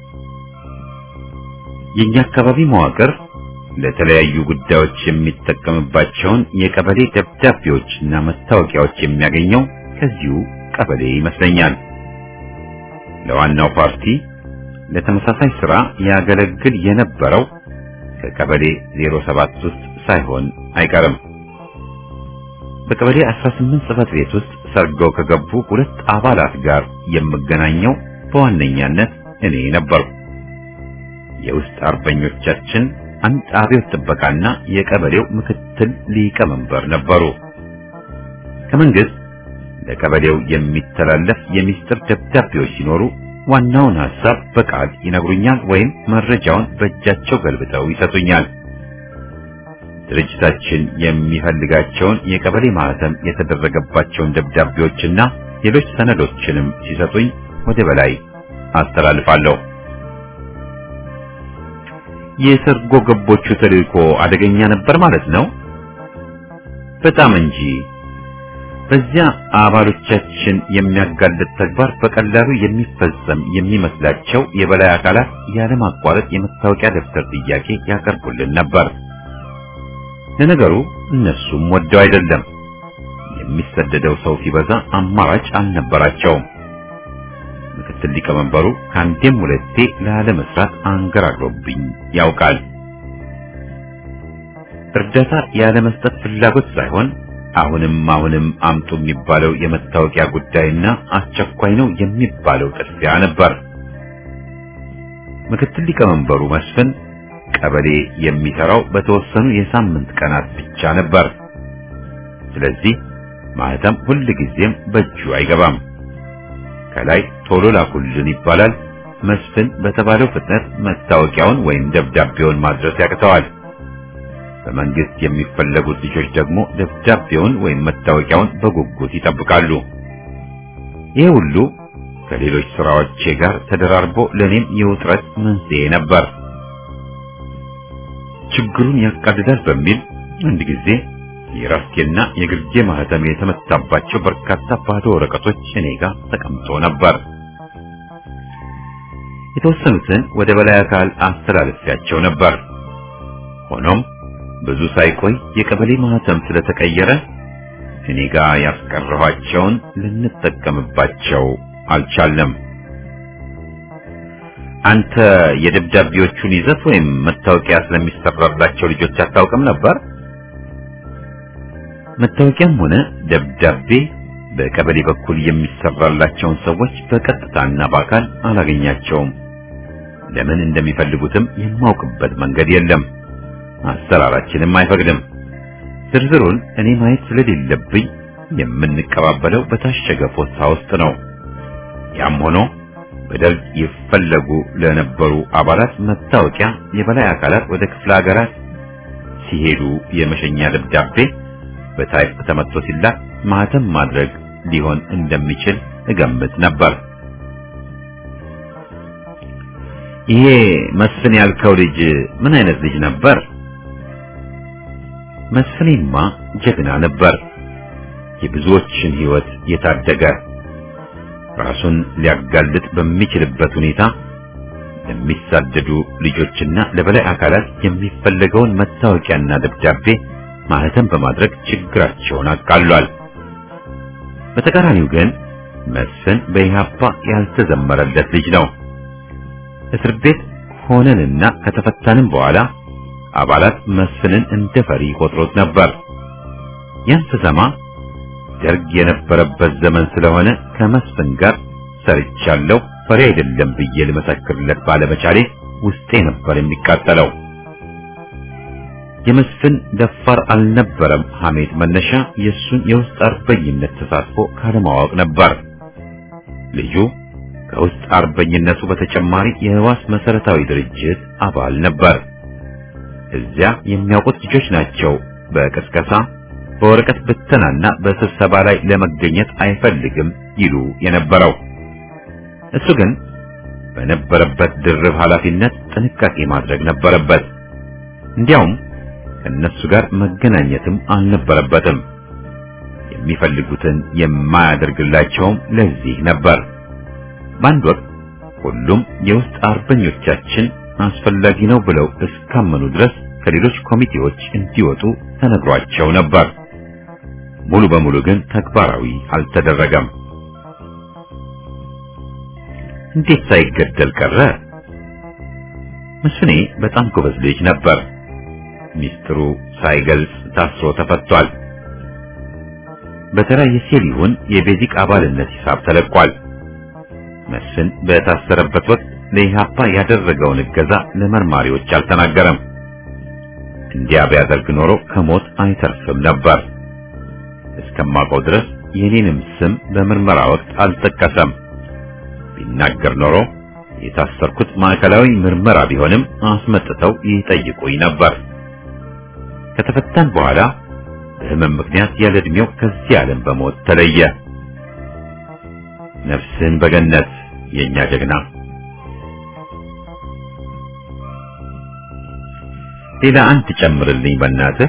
የኛ አካባቢ መዋቅር ለተለያዩ ጉዳዮች የሚጠቀምባቸውን የቀበሌ ደብዳቤዎችና መታወቂያዎች የሚያገኘው ከዚሁ ቀበሌ ይመስለኛል። ለዋናው ፓርቲ ለተመሳሳይ ሥራ ያገለግል የነበረው ከቀበሌ ዜሮ ሰባት ውስጥ ሳይሆን አይቀርም። በቀበሌ አስራ ስምንት ጽሕፈት ቤት ውስጥ ሰርገው ከገቡ ሁለት አባላት ጋር የምገናኘው በዋነኛነት እኔ ነበርኩ። የውስጥ አርበኞቻችን አንድ አብዮት ጥበቃና የቀበሌው ምክትል ሊቀመንበር ነበሩ። ከመንግስት ለቀበሌው የሚተላለፍ የሚስጥር ደብዳቤዎች ሲኖሩ ዋናውን ሐሳብ በቃል ይነግሩኛል ወይም መረጃውን በእጃቸው ገልብጠው ይሰጡኛል። ድርጅታችን የሚፈልጋቸውን የቀበሌ ማህተም የተደረገባቸውን ደብዳቤዎችና ሌሎች ሰነዶችንም ሲሰጡኝ ወደ በላይ አስተላልፋለሁ። የሰርጎ ገቦቹ ተልእኮ አደገኛ ነበር ማለት ነው? በጣም እንጂ። በዚያ አባሎቻችን የሚያጋልጥ ተግባር በቀላሉ የሚፈጸም የሚመስላቸው የበላይ አካላት ያለማቋረጥ የመታወቂያ ደብተር ጥያቄ ያቀርቡልን ነበር። ለነገሩ እነሱም ወደው አይደለም። የሚሰደደው ሰው ሲበዛ አማራጭ አልነበራቸውም። ምክትል ሊቀመንበሩ ከአንዴም ሁለቴ ላለመስራት አንገራግሮብኝ ያውቃል። እርዳታ ያለመስጠት ፍላጎት ሳይሆን አሁንም አሁንም አምጡ የሚባለው የመታወቂያ ጉዳይና አስቸኳይ ነው የሚባለው ጥድፊያ ነበር። ምክትል ሊቀመንበሩ መስፍን ቀበሌ የሚሰራው በተወሰኑ የሳምንት ቀናት ብቻ ነበር። ስለዚህ ማህተም ሁል ጊዜም በእጁ አይገባም። ከላይ ቶሎ ላኩልን ይባላል። መስፍን በተባለው ፍጥነት መታወቂያውን ወይም ደብዳቤውን ማድረስ ያቅተዋል። በመንግስት የሚፈለጉት ልጆች ደግሞ ደብዳቤውን ወይም መታወቂያውን በጉጉት ይጠብቃሉ። ይህ ሁሉ ከሌሎች ስራዎቼ ጋር ተደራርቦ ለኔም የውጥረት መንስኤ ነበር። ችግሩን ያቃልላል በሚል አንድ ጊዜ የራስጌና የግርጌ ማህተም የተመታባቸው በርካታ ባዶ ወረቀቶች እኔ ጋር ተቀምጦ ነበር። የተወሰኑትን ወደ በላይ አካል አስተላልፌያቸው ነበር። ሆኖም ብዙ ሳይቆይ የቀበሌ ማህተም ስለተቀየረ እኔ ጋር ያስቀረኋቸውን ልንጠቀምባቸው አልቻለም። አንተ የደብዳቤዎቹን ይዘት ወይም መታወቂያ ስለሚሰራላቸው ልጆች አታውቅም ነበር? መታወቂያም ሆነ ደብዳቤ በቀበሌ በኩል የሚሰራላቸውን ሰዎች በቀጥታና በአካል አላገኛቸውም። ለምን እንደሚፈልጉትም የማውቅበት መንገድ የለም። አሰራራችንም አይፈቅድም። ዝርዝሩን እኔ ማየት ስለሌለብኝ የምንቀባበለው በታሸገ ፖስታ ውስጥ ነው። ያም ሆኖ በደርግ ይፈለጉ ለነበሩ አባላት መታወቂያ የበላይ አካላት ወደ ክፍለ ሀገራት ሲሄዱ የመሸኛ ደብዳቤ በታይፕ ተመቶ ሲላክ ማህተም ማድረግ ሊሆን እንደሚችል እገምት ነበር። ይሄ መስፍን ያልከው ልጅ ምን አይነት ልጅ ነበር? መስፍኔማ ጀግና ነበር። የብዙዎችን ሕይወት የታደገ ራሱን ሊያጋልጥ በሚችልበት ሁኔታ ለሚሳደዱ ልጆችና ለበላይ አካላት የሚፈለገውን መታወቂያና ደብዳቤ ማህተም በማድረግ ችግራቸውን አቃሏል። በተቃራኒው ግን መስፍን በኢህአፓ ያልተዘመረለት ልጅ ነው። እስር ቤት ሆነንና ከተፈታንም በኋላ አባላት መስፍንን እንደ ፈሪ ቆጥሮት ነበር። ያን ስሰማ ደርግ የነበረበት ዘመን ስለሆነ ከመስፍን ጋር ሰርቻለሁ፣ ፈሪ አይደለም ብዬ ልመሰክርለት ባለመቻሌ ውስጤ ነበር የሚቃጠለው። የመስፍን ደፋር አልነበረም ሐሜት መነሻ የሱን የውስጥ አርበኝነት ተሳትፎ ካለማወቅ ነበር። ልጁ ከውስጥ አርበኝነቱ በተጨማሪ የህዋስ መሰረታዊ ድርጅት አባል ነበር። እዚያ የሚያውቁት ልጆች ናቸው በቅስቀሳ በወረቀት ብተናና በስብሰባ ላይ ለመገኘት አይፈልግም ይሉ የነበረው። እሱ ግን በነበረበት ድርብ ኃላፊነት ጥንቃቄ ማድረግ ነበረበት። እንዲያውም ከነሱ ጋር መገናኘትም አልነበረበትም። የሚፈልጉትን የማያደርግላቸውም ለዚህ ነበር። በአንድ ወቅት ሁሉም የውስጥ አርበኞቻችን አስፈላጊ ነው ብለው እስካመኑ ድረስ ከሌሎች ኮሚቴዎች እንዲወጡ ተነግሯቸው ነበር። ሙሉ በሙሉ ግን ተግባራዊ አልተደረገም። እንዴት ሳይገደል ቀረ? መስፍኔ በጣም ጎበዝ ልጅ ነበር። ሚስጥሩ ሳይገልጽ ታስሮ ተፈቷል። በተራ የሴሊሁን የቤዚክ አባልነት ሂሳብ ተለቋል። መስፍን በታሰረበት ወቅት ለኢህአፓ ያደረገውን እገዛ ለመርማሪዎች አልተናገረም። እንዲያ ቢያደርግ ኖሮ ከሞት አይተርፍም ነበር። እስከማውቀው ድረስ የኔንም ስም በምርመራ ወቅት አልጠቀሰም። ቢናገር ኖሮ የታሰርኩት ማዕከላዊ ምርመራ ቢሆንም አስመጥተው ይጠይቁኝ ነበር። ከተፈታን በኋላ በህመም ምክንያት ያለ ዕድሜው ከዚህ ዓለም በሞት ተለየ። ነፍስን በገነት የኛ ጀግና። ሌላ አንድ ጨምርልኝ በእናትህ።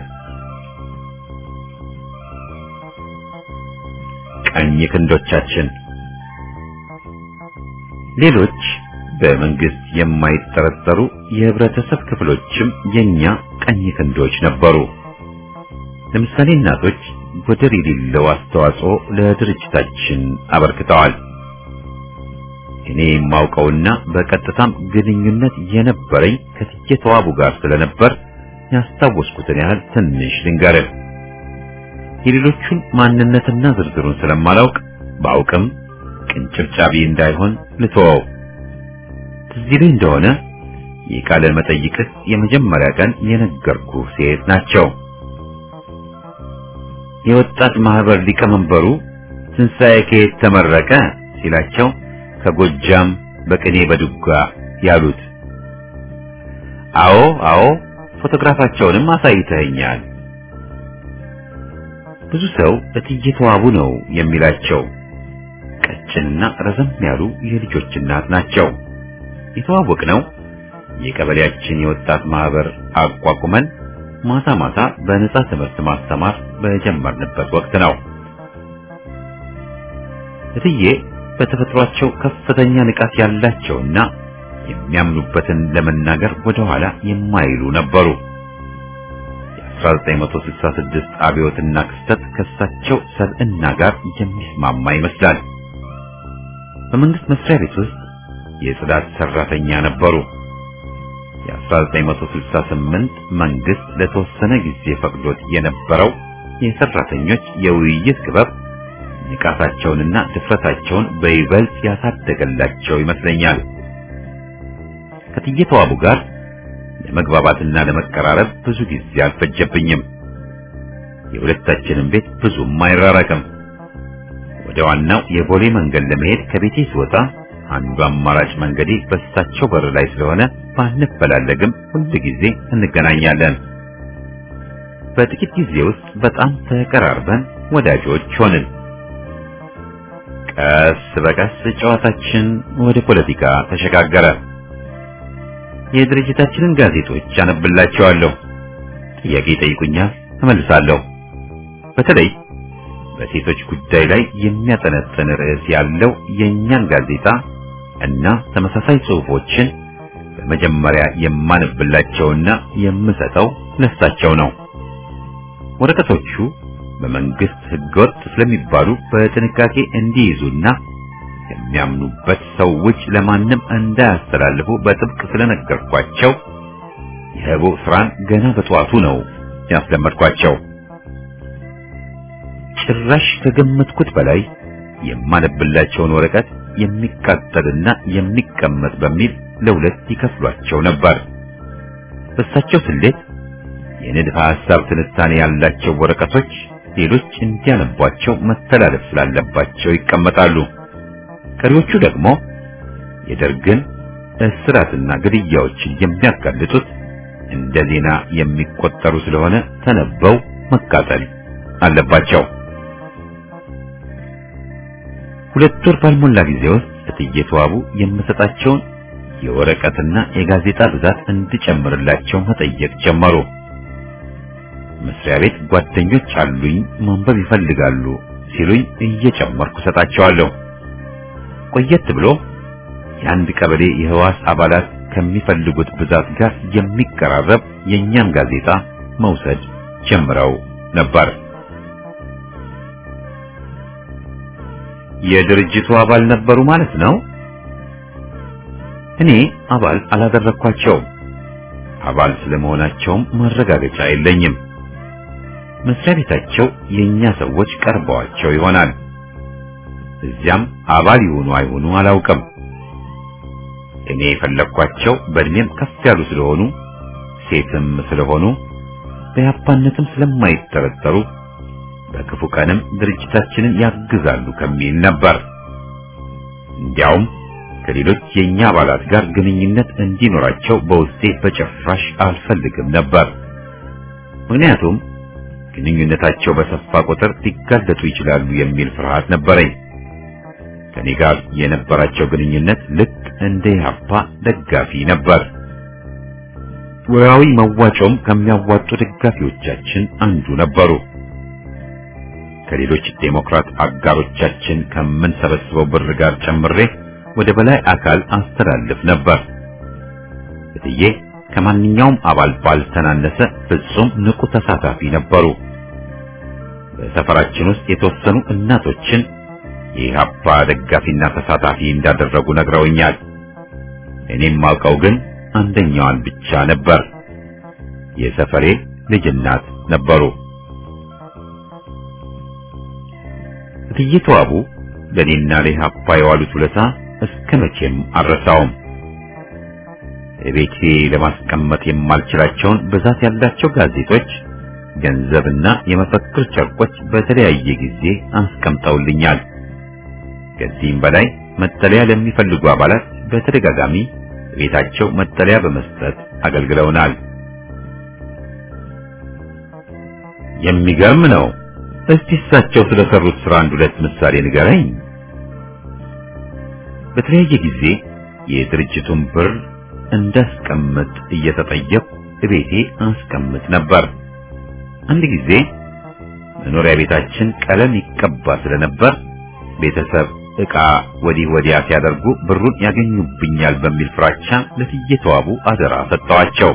ቀኝ ክንዶቻችን። ሌሎች በመንግስት የማይጠረጠሩ የህብረተሰብ ክፍሎችም የኛ ቀኝ ክንዶች ነበሩ። ለምሳሌ እናቶች ወደር የሌለው አስተዋጽኦ ለድርጅታችን አበርክተዋል። እኔ የማውቀውና በቀጥታም ግንኙነት የነበረኝ ከትዬ ተዋቡ ጋር ስለነበር ያስታወስኩትን ያህል ትንሽ ልንገርህ። የሌሎቹን ማንነትና ዝርዝሩን ስለማላውቅ ባውቅም ቅንጭብጫቢ እንዳይሆን ልተወው። ትዝ ይልህ እንደሆነ የቃለ መጠይቅህ የመጀመሪያ ቀን የነገርኩህ ሴት ናቸው። የወጣት ማህበር ሊቀመንበሩ ትንሣኤ ከየት ተመረቀ ሲላቸው ከጎጃም በቅኔ በዱጋ ያሉት። አዎ አዎ፣ ፎቶግራፋቸውንም አሳይተኸኛል። ብዙ ሰው እትዬ ተዋቡ ነው የሚላቸው። ቀጭንና ረዘም ያሉ የልጆች እናት ናቸው። የተዋወቅነው የቀበሌያችን የወጣት ማህበር አቋቁመን ማታ ማታ በነጻ ትምህርት ማስተማር በጀመርንበት ወቅት ነው። እትዬ በተፈጥሯቸው ከፍተኛ ንቃት ያላቸውና የሚያምኑበትን ለመናገር ወደ ኋላ የማይሉ ነበሩ። የአስራ ዘጠኝ መቶ ስልሳ ስድስት አብዮትና ክስተት ከሳቸው ሰብዕና ጋር የሚስማማ ይመስላል። በመንግስት መስሪያ ቤት ውስጥ የጽዳት ሰራተኛ ነበሩ። የአስራ ዘጠኝ መቶ ስልሳ ስምንት መንግስት ለተወሰነ ጊዜ ፈቅዶት የነበረው የሰራተኞች የውይይት ክበብ ንቃታቸውንና ድፍረታቸውን በይበልጥ ያሳደገላቸው ይመስለኛል። ከትዬ ተዋቡ ጋር ለመግባባትና ለመቀራረብ ብዙ ጊዜ አልፈጀብኝም። የሁለታችንም ቤት ብዙም አይራራቅም። ወደ ዋናው የቦሌ መንገድ ለመሄድ ከቤቴ ስወጣ አንዱ አማራጭ መንገዴ በእሳቸው በር ላይ ስለሆነ ባንፈላለግም ሁሉ ጊዜ እንገናኛለን። በጥቂት ጊዜ ውስጥ በጣም ተቀራርበን ወዳጆች ሆንን። ቀስ በቀስ ጨዋታችን ወደ ፖለቲካ ተሸጋገረ። የድርጅታችንን ጋዜጦች አነብላቸዋለሁ። ጥያቄ ይጠይቁኛል፣ እመልሳለሁ። በተለይ በሴቶች ጉዳይ ላይ የሚያጠነጥን ርዕስ ያለው የኛን ጋዜጣ እና ተመሳሳይ ጽሑፎችን በመጀመሪያ የማነብላቸውና የምሰጠው ለሳቸው ነው። ወረቀቶቹ በመንግስት ህገወጥ ስለሚባሉ በጥንቃቄ እንዲይዙና የሚያምኑበት ሰዎች ለማንም እንዳያስተላልፉ በጥብቅ ስለነገርኳቸው የህቡ ስራን ገና በጠዋቱ ነው ያስለመድኳቸው። ጭራሽ ከገመትኩት በላይ የማነብላቸውን ወረቀት የሚቃጠልና የሚቀመጥ በሚል ለሁለት ይከፍሏቸው ነበር። በእሳቸው ስሌት የንድፈ ሐሳብ ትንታኔ ያላቸው ወረቀቶች ሌሎች እንዲያነቧቸው መተላለፍ ስላለባቸው ይቀመጣሉ። ቀሪዎቹ ደግሞ የደርግን እስራትና ግድያዎችን የሚያጋልጡት እንደ ዜና የሚቆጠሩ ስለሆነ ተነበው መቃጠል አለባቸው። ሁለት ወር ባልሞላ ጊዜ ውስጥ እትዬ ተዋቡ የምሰጣቸውን የወረቀትና የጋዜጣ ብዛት እንድጨምርላቸው መጠየቅ ጀመሩ። መስሪያ ቤት ጓደኞች አሉኝ ማንበብ ይፈልጋሉ ሲሉኝ እየጨመርኩ ሰጣቸዋለሁ። ቆየት ብሎ የአንድ ቀበሌ የህዋስ አባላት ከሚፈልጉት ብዛት ጋር የሚቀራረብ የኛን ጋዜጣ መውሰድ ጀምረው ነበር። የድርጅቱ አባል ነበሩ ማለት ነው። እኔ አባል አላደረኳቸውም። አባል ስለመሆናቸውም ማረጋገጫ የለኝም። መስሪያ ቤታቸው የኛ ሰዎች ቀርበዋቸው ይሆናል። እዚያም አባል ይሆኑ አይሆኑ አላውቅም። እኔ የፈለኳቸው በእድሜም ከፍ ያሉ ስለሆኑ ሴትም ስለሆኑ በያፓነትም ስለማይጠረጠሩ በክፉ ቀንም ድርጅታችንን ያግዛሉ ከሚል ነበር። እንዲያውም ከሌሎች የኛ አባላት ጋር ግንኙነት እንዲኖራቸው በውስጤ በጭራሽ አልፈልግም ነበር። ምክንያቱም ግንኙነታቸው በሰፋ ቁጥር ሊጋለጡ ይችላሉ የሚል ፍርሃት ነበረኝ። ከኔ ጋር የነበራቸው ግንኙነት ልክ እንደ ኢህአፓ ደጋፊ ነበር። ወራዊ መዋጮም ከሚያዋጡ ደጋፊዎቻችን አንዱ ነበሩ። ከሌሎች ዴሞክራት አጋሮቻችን ከምንሰበስበው ብር ጋር ጨምሬ ወደ በላይ አካል አስተላልፍ ነበር። እትዬ ከማንኛውም አባል ባልተናነሰ ፍጹም ንቁ ተሳታፊ ነበሩ። በሰፈራችን ውስጥ የተወሰኑ እናቶችን የኢህአፓ ደጋፊና ተሳታፊ እንዳደረጉ ነግረውኛል። እኔም ማውቀው ግን አንደኛዋን ብቻ ነበር። የሰፈሬ ልጅ እናት ነበሩ። እትዬ ተዋቡ ለኔና ለኢህአፓ የዋሉት ውለታ እስከ መቼም አልረሳውም። እቤቴ ለማስቀመጥ የማልችላቸውን ብዛት ያላቸው ጋዜጦች፣ ገንዘብና የመፈክር ጨርቆች በተለያየ ጊዜ አስቀምጠውልኛል። ከዚህም በላይ መጠለያ ለሚፈልጉ አባላት በተደጋጋሚ ቤታቸው መጠለያ በመስጠት አገልግለውናል። የሚገርም ነው። እስቲ እሳቸው ስለሰሩት ስራ አንድ ሁለት ምሳሌ ንገረኝ። በተለያየ ጊዜ የድርጅቱን ብር እንዳስቀምጥ እየተጠየቁ ቤቴ አስቀምጥ ነበር። አንድ ጊዜ መኖሪያ ቤታችን ቀለም ይቀባ ስለነበር ቤተሰብ ዕቃ ወዲህ ወዲያ ሲያደርጉ ብሩን ያገኙብኛል በሚል ፍራቻ ለእትዬ ተዋቡ አደራ ሰጠዋቸው።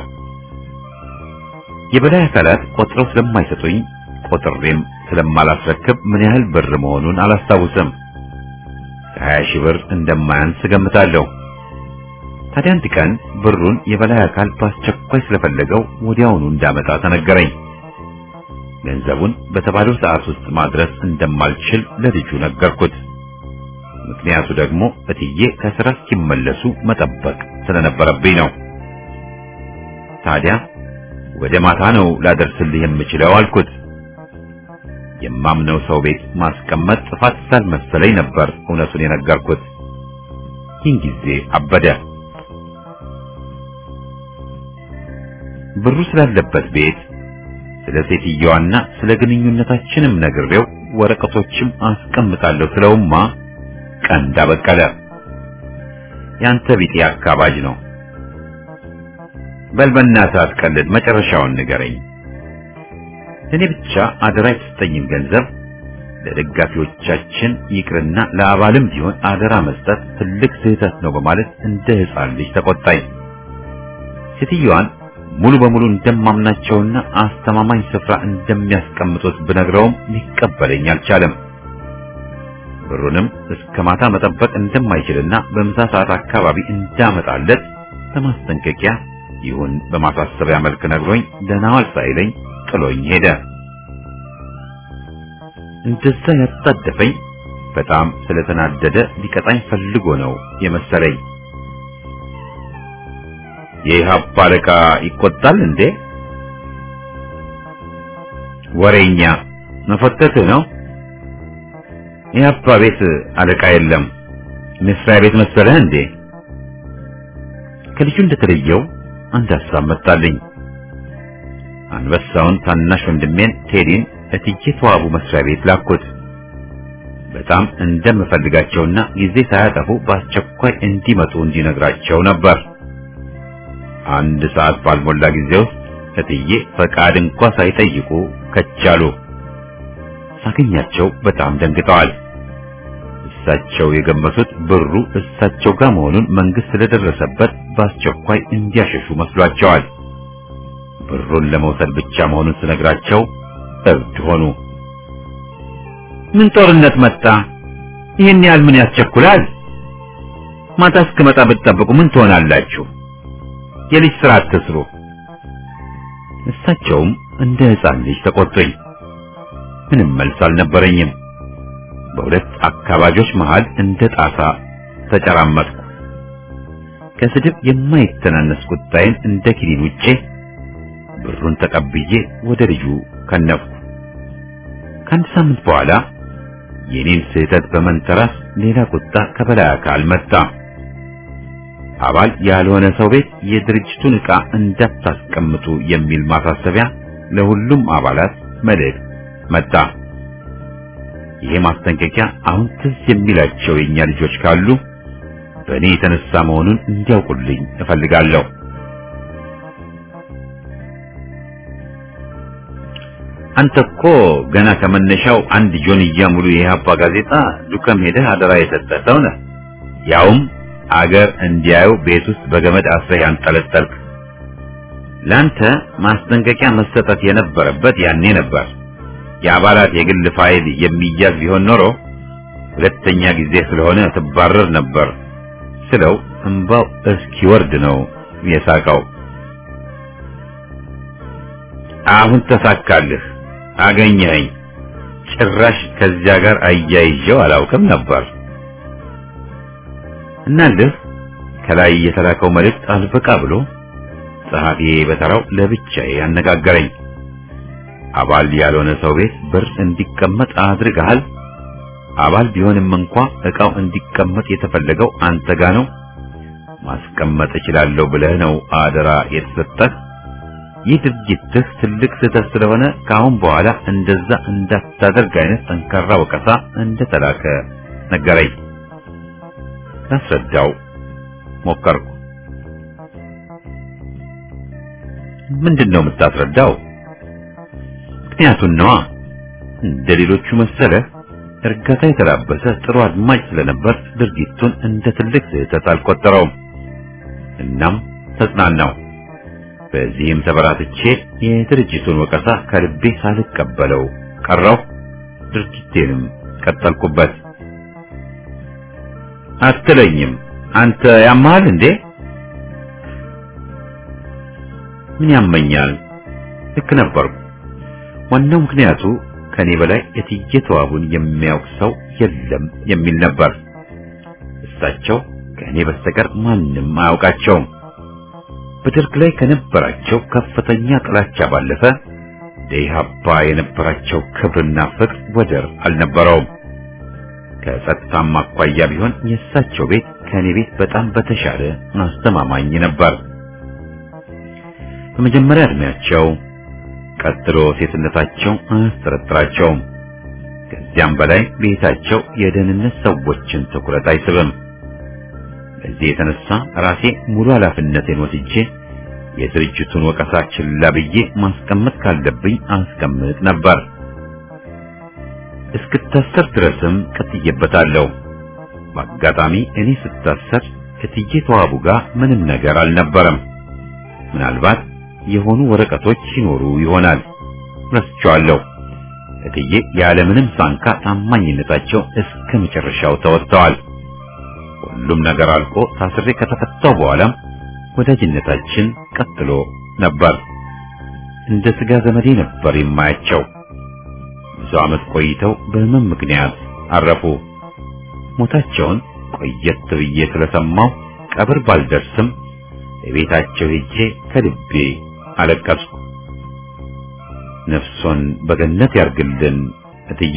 የበላይ አካላት ቆጥረው ስለማይሰጡኝ ቆጥሬም ስለማላስረክብ ምን ያህል ብር መሆኑን አላስታውስም። ከሀያ ሺህ ብር እንደማያንስ ገምታለሁ። ታዲያ አንድ ቀን ብሩን የበላይ አካል በአስቸኳይ ስለፈለገው ወዲያውኑ እንዳመጣ ተነገረኝ። ገንዘቡን በተባለው ሰዓት ውስጥ ማድረስ እንደማልችል ለልጁ ነገርኩት። ምክንያቱ ደግሞ እትዬ ከስራ እስኪመለሱ መጠበቅ ስለነበረብኝ ነው። ታዲያ ወደ ማታ ነው ላደርስልህ የምችለው አልኩት። የማምነው ሰው ቤት ማስቀመጥ ጥፋት ስላልመሰለኝ ነበር እውነቱን የነገርኩት። ይህን ጊዜ አበደ። ብሩ ስላለበት ቤት ስለ ሴትየዋና ስለ ግንኙነታችንም ነግሬው ወረቀቶችም አስቀምጣለሁ ስለውማ ቀንዳ በቀለ። ያንተ ቢጤ አካባጅ ነው። በልበናት አትቀልድ፣ መጨረሻውን ንገረኝ። እኔ ብቻ አደራ የተሰጠኝን ገንዘብ ለደጋፊዎቻችን ይቅርና ለአባልም ቢሆን አደራ መስጠት ትልቅ ስህተት ነው በማለት እንደ ሕፃን ልጅ ተቆጣኝ። ሴትየዋን ሙሉ በሙሉ እንደማምናቸውና አስተማማኝ ስፍራ እንደሚያስቀምጡት ብነግረውም ሊቀበለኝ አልቻለም። ብሩንም እስከ ማታ መጠበቅ እንደማይችልና በምሳ ሰዓት አካባቢ እንዳመጣለት በማስጠንቀቂያ ይሁን በማሳሰቢያ መልክ ነግሮኝ ደህና ዋል ሳይለኝ ጥሎኝ ሄደ። እንደዛ ያጣደፈኝ በጣም ስለተናደደ ሊቀጣኝ ፈልጎ ነው የመሰለኝ። የኢህአፓ አለቃ ይቆጣል እንዴ? ወሬኛ መፈተትህ ነው። የኢህአፓ ቤት አለቃ የለም። መስሪያ ቤት መሰለህ እንዴ? ከልጁ እንደተለየው አንድ ሐሳብ መጣልኝ። አንበሳውን ታናሽ ወንድሜን ቴዲን እትዬ ተዋቡ መስሪያ ቤት ላኩት። በጣም እንደምፈልጋቸውና ጊዜ ሳያጠፉ በአስቸኳይ እንዲመጡ እንዲነግራቸው ነበር። አንድ ሰዓት ባልሞላ ጊዜ ውስጥ እትዬ ፈቃድ እንኳን ሳይጠይቁ ከቻሉ። ሳገኛቸው በጣም ደንግጠዋል። እሳቸው የገመቱት ብሩ እሳቸው ጋር መሆኑን መንግስት ስለደረሰበት በአስቸኳይ እንዲያሸሹ መስሏቸዋል። ብሩን ለመውሰድ ብቻ መሆኑን ስነግራቸው እብድ ሆኑ። ምን ጦርነት መጣ? ይሄን ያህል ምን ያስቸኩላል? ማታ እስክመጣ ብትጠብቁ ምን ትሆናላችሁ? የልጅ ስራ አትስሩ። እሳቸውም እንደ ሕፃን ልጅ ተቆጡኝ። ምንም መልስ አልነበረኝም። በሁለት አካባቢዎች መሃል እንደ ጣሳ ተጨራመጥኩ። ከስድብ የማይተናነስ ቁጣዬን እንደ ኪኒን ውጬ ብሩን ተቀብዬ ወደ ልጁ ከነፍኩ። ከአንድ ሳምንት በኋላ የኔን ስህተት በመንተራስ ሌላ ቁጣ ከበላይ አካል መጣ። አባል ያልሆነ ሰው ቤት የድርጅቱን ዕቃ እንዳታስቀምጡ የሚል ማሳሰቢያ ለሁሉም አባላት መልእክት መጣ። ይሄ ማስጠንቀቂያ አሁን ትዝ የሚላቸው የኛ ልጆች ካሉ በእኔ የተነሳ መሆኑን እንዲያውቁልኝ እፈልጋለሁ። አንተ እኮ ገና ከመነሻው አንድ ጆንያ ሙሉ የኢህአፓ ጋዜጣ ዱከም ሄደህ አደራ የሰጠህ ሰው ነህ። ያውም አገር እንዲያዩ ቤት ውስጥ በገመድ አስረህ ያንጠለጠልክ። ላንተ ማስጠንቀቂያ መሰጠት የነበረበት ያኔ ነበር። የአባላት የግል ፋይል የሚያዝ ቢሆን ኖሮ ሁለተኛ ጊዜ ስለሆነ ትባረር ነበር ስለው እንባው እስኪወርድ ነው የሳቀው። አሁን ተሳካልህ፣ አገኘኸኝ። ጭራሽ ከዚያ ጋር አያይዤው አላውቅም ነበር። እናልህ ከላይ የተላከው መልእክት አልበቃ ብሎ ጸሐፊዬ በተራው ለብቻዬ ያነጋገረኝ። አባል ያልሆነ ሰው ቤት ብር እንዲቀመጥ አድርገሃል። አባል ቢሆንም እንኳ ዕቃው እንዲቀመጥ የተፈለገው አንተ ጋር ነው። ማስቀመጥ እችላለሁ ብለህ ነው አደራ የተሰጠህ። ይህ ድርጊትህ ትልቅ ስህተት ስለሆነ ከአሁን በኋላ እንደዛ እንዳታደርግ አይነት ጠንካራ ወቀሳ እንደተላከ ነገረኝ። ላስረዳው ሞከርኩ። ምንድነው የምታስረዳው? ምክንያቱም ነዋ። እንደ ሌሎቹ መሰለህ እርጋታ የተላበሰ ጥሩ አድማጭ ስለነበር ድርጊቱን እንደ ትልቅ ስህተት አልቆጠረውም። እናም ተጽናናው። በዚህም ተበራትቼ የድርጅቱን ወቀሳ ከልቤ ሳልቀበለው ቀረው። ድርጊቴንም ቀጠልኩበት። አትለኝም አንተ ያማል እንዴ? ምን ያመኛል? ልክ ነበርኩ። ዋናው ምክንያቱ ከኔ በላይ እትዬ ተዋቡን የሚያውቅ ሰው የለም የሚል ነበር። እሳቸው ከኔ በስተቀር ማንም አያውቃቸውም። በደርግ ላይ ከነበራቸው ከፍተኛ ጥላቻ ባለፈ ለኢህአፓ የነበራቸው ክብርና ፍቅር ወደር አልነበረውም። ከጸጥታም አኳያ ቢሆን የእሳቸው ቤት ከኔ ቤት በጣም በተሻለ አስተማማኝ ነበር። በመጀመሪያ እድሜያቸው፣ ቀጥሎ ሴትነታቸው አያስጠረጥራቸውም። ከዚያም በላይ ቤታቸው የደህንነት ሰዎችን ትኩረት አይስብም። በዚህ የተነሳ ራሴ ሙሉ ኃላፊነቴን ወስጄ የድርጅቱን ወቀሳ ችላ ብዬ ማስቀመጥ ካለብኝ አስቀምጥ ነበር። እስክታሰር ድረስም ቀጥዬበታለሁ። በአጋጣሚ እኔ ስታሰር እትዬ ተዋቡ ጋር ምንም ነገር አልነበረም። ምናልባት የሆኑ ወረቀቶች ሲኖሩ ይሆናል፣ ረስቼዋለሁ። እትዬ ያለምንም ሳንካ ታማኝነታቸው እስከ መጨረሻው ተወጥተዋል። ሁሉም ነገር አልቆ ታስሬ ከተፈታው በኋላም ወዳጅነታችን ቀጥሎ ነበር። እንደ ስጋ ዘመዴ ነበር የማያቸው። ብዙ ዓመት ቆይተው በህመም ምክንያት አረፉ። ሞታቸውን ቆየት ብዬ ስለሰማው ቀብር ባልደርስም በቤታቸው ሄጄ ከልቤ አለቀስኩ። ነፍሶን በገነት ያርግልን እትዬ።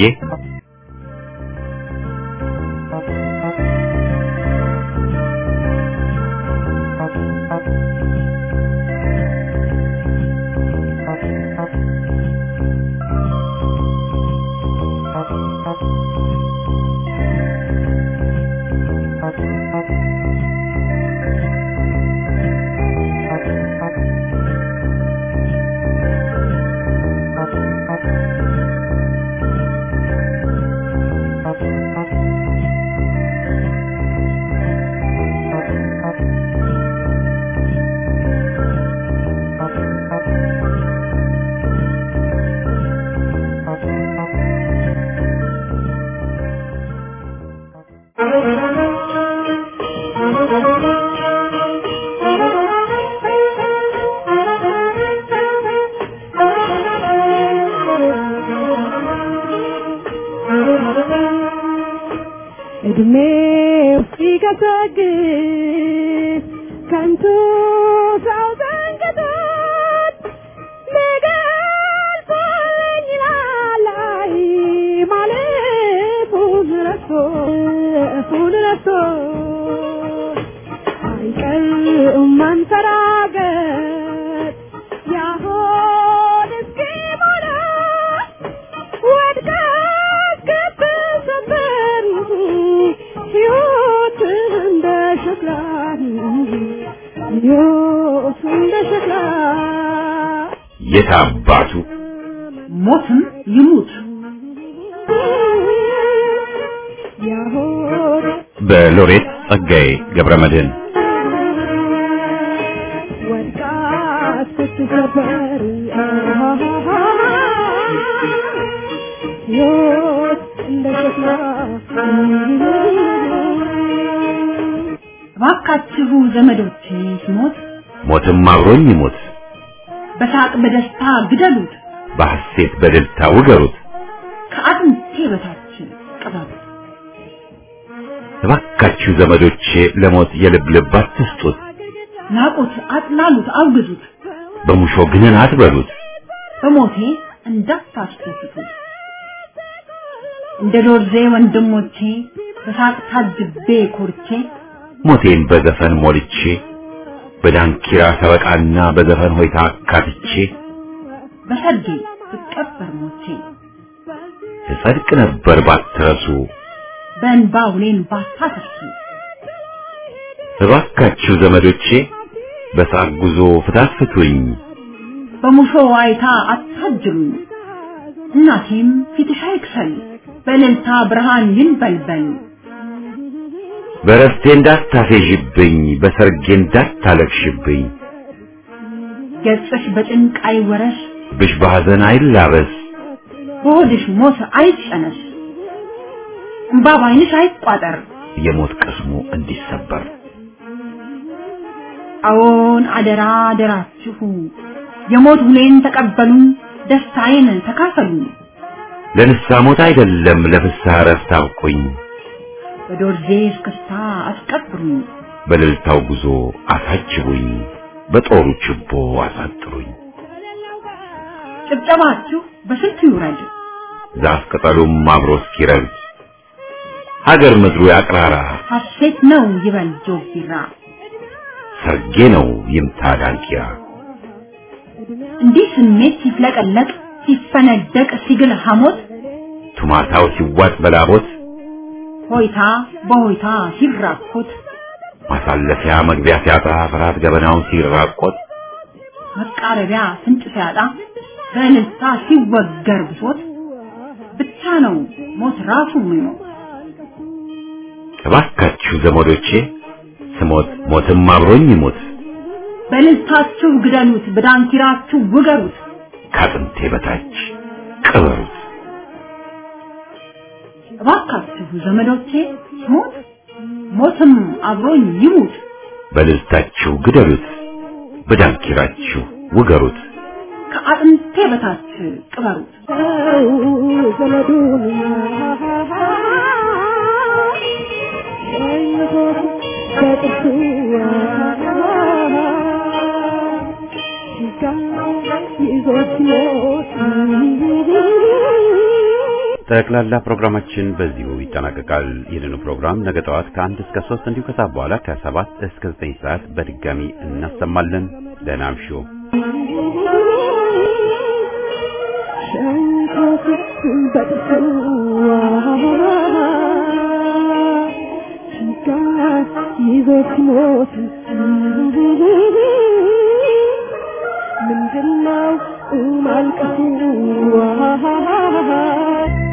እድሜው ሲገሰግስ ከንቱ ሰው ዘንግቶት ለገልፎኝ ላላይ ማለፉን ረስቶ እፉን ረስቶ አይቀርም መንፈራገጥ ያሆን እስኪሞላ ወድቃ እስክትሰበር ሕይወት እንደ ሸክላ ሕይወት እንደ ሸክላ የታባቱ ሞትም ይሙት ያሆን በሎሬት ጸጋዬ ገብረመድህን ወድቃ እስክትሰበር ሕይወት እንደ ሸክላ እባካችሁ ዘመዶቼ ሲሞት ሞትም አብሮኝ ይሞት በሳቅ በደስታ ግደሉት በሐሴት በደልታ ውገሩት ከአጥንቴ በታች ቅበሩት እባካችሁ ዘመዶቼ ለሞት የልብ ልብ አትስጡት ናቁት አጥላሉት አውግዙት በሙሾ ግንን አትበሉት በሞቴ እንዳታስደስቱት እንደ ዶርዜ ወንድሞቼ በሳቅ ታጅቤ ኮርቼ ሞቴን በዘፈን ሞልቼ በዳንኪራ ሰበቃና በዘፈን ሆይታ አካትቼ በሰርጌ ብቀበር ሞቼ እጸድቅ ነበር ባትረሱ በእንባ ውሌን ባታፈሱ እባካችሁ ዘመዶቼ በሳቅ ጉዞ ፍታት ፍቱኝ በሙሾ ዋይታ አታጅሉኝ እናቴም ፊትሽ አይክሰል በእልልታ ብርሃን ይንበልበል በረፍቴ እንዳታፌዥብኝ በሰርጌ እንዳታለቅሽብኝ ገጽሽ በጭንቅ አይወረስ ብሽ በሐዘን አይላበስ በሆድሽ ሞት አይጨነስ እንባ ባይንሽ አይቋጠር የሞት ቅስሙ እንዲሰበር አዎን አደራ አደራችሁ የሞት ውሌን ተቀበሉ ደስታዬን ተካፈሉ ለንስሐ ሞት አይደለም ለፍስሐ ዕረፍት አብቁኝ በዶርዜ እስክስታ አስቀብሩኝ በእልልታው ጉዞ አሳጅቡኝ በጦሩ ችቦ አሳጥሩኝ ጭብጨባችሁ በስልቱ ይውረድ ዛፍ ቅጠሉም አብሮ እስኪረግድ ሀገር ምድሩ ያቅራራ ሐሴት ነው ይበል ጆቢራ ሰርጌ ነው ይምታ ዳንኪራ እንዲህ ስሜት ሲፍለቀለቅ ሲፈነደቅ ሲግል ሐሞት ቱማታው ሲዋጥ በላቦት ሆይታ በሆይታ ሲራኮት ማሳለፊያ መግቢያ ሲያጣ ፍርሃት ገበናውን ሲራቆት መቃረቢያ ፍንጭ ሲያጣ በእልልታ ሲወገር ብሶት ብቻ ነው ሞት ራሱ ምኞት እባካችሁ ዘመዶቼ ስሞት ሞትም አብሮኝ ይሞት በእልልታችሁ ግደሉት በዳንኪራችሁ ውገሩት ከአጥንቴ በታች ቅበሩት እባካችሁ ዘመዶቼ ሞት ሞትም አብሮኝ ይሙት በእልልታችሁ ግደሉት በዳንኪራችሁ ውገሩት ከአጥንቴ በታች ቅበሩት ዘመዱን በጥርሱ ይዞት ሞት ጠቅላላ ፕሮግራማችን በዚሁ ይጠናቀቃል። ይህንኑ ፕሮግራም ነገ ጠዋት ከአንድ እስከ ሶስት እንዲሁ ከሰዓት በኋላ ከሰባት እስከ ዘጠኝ ሰዓት በድጋሚ እናሰማለን። ደህና እምሹ። ይዞት ሞት ምንድነው ማልቀሱ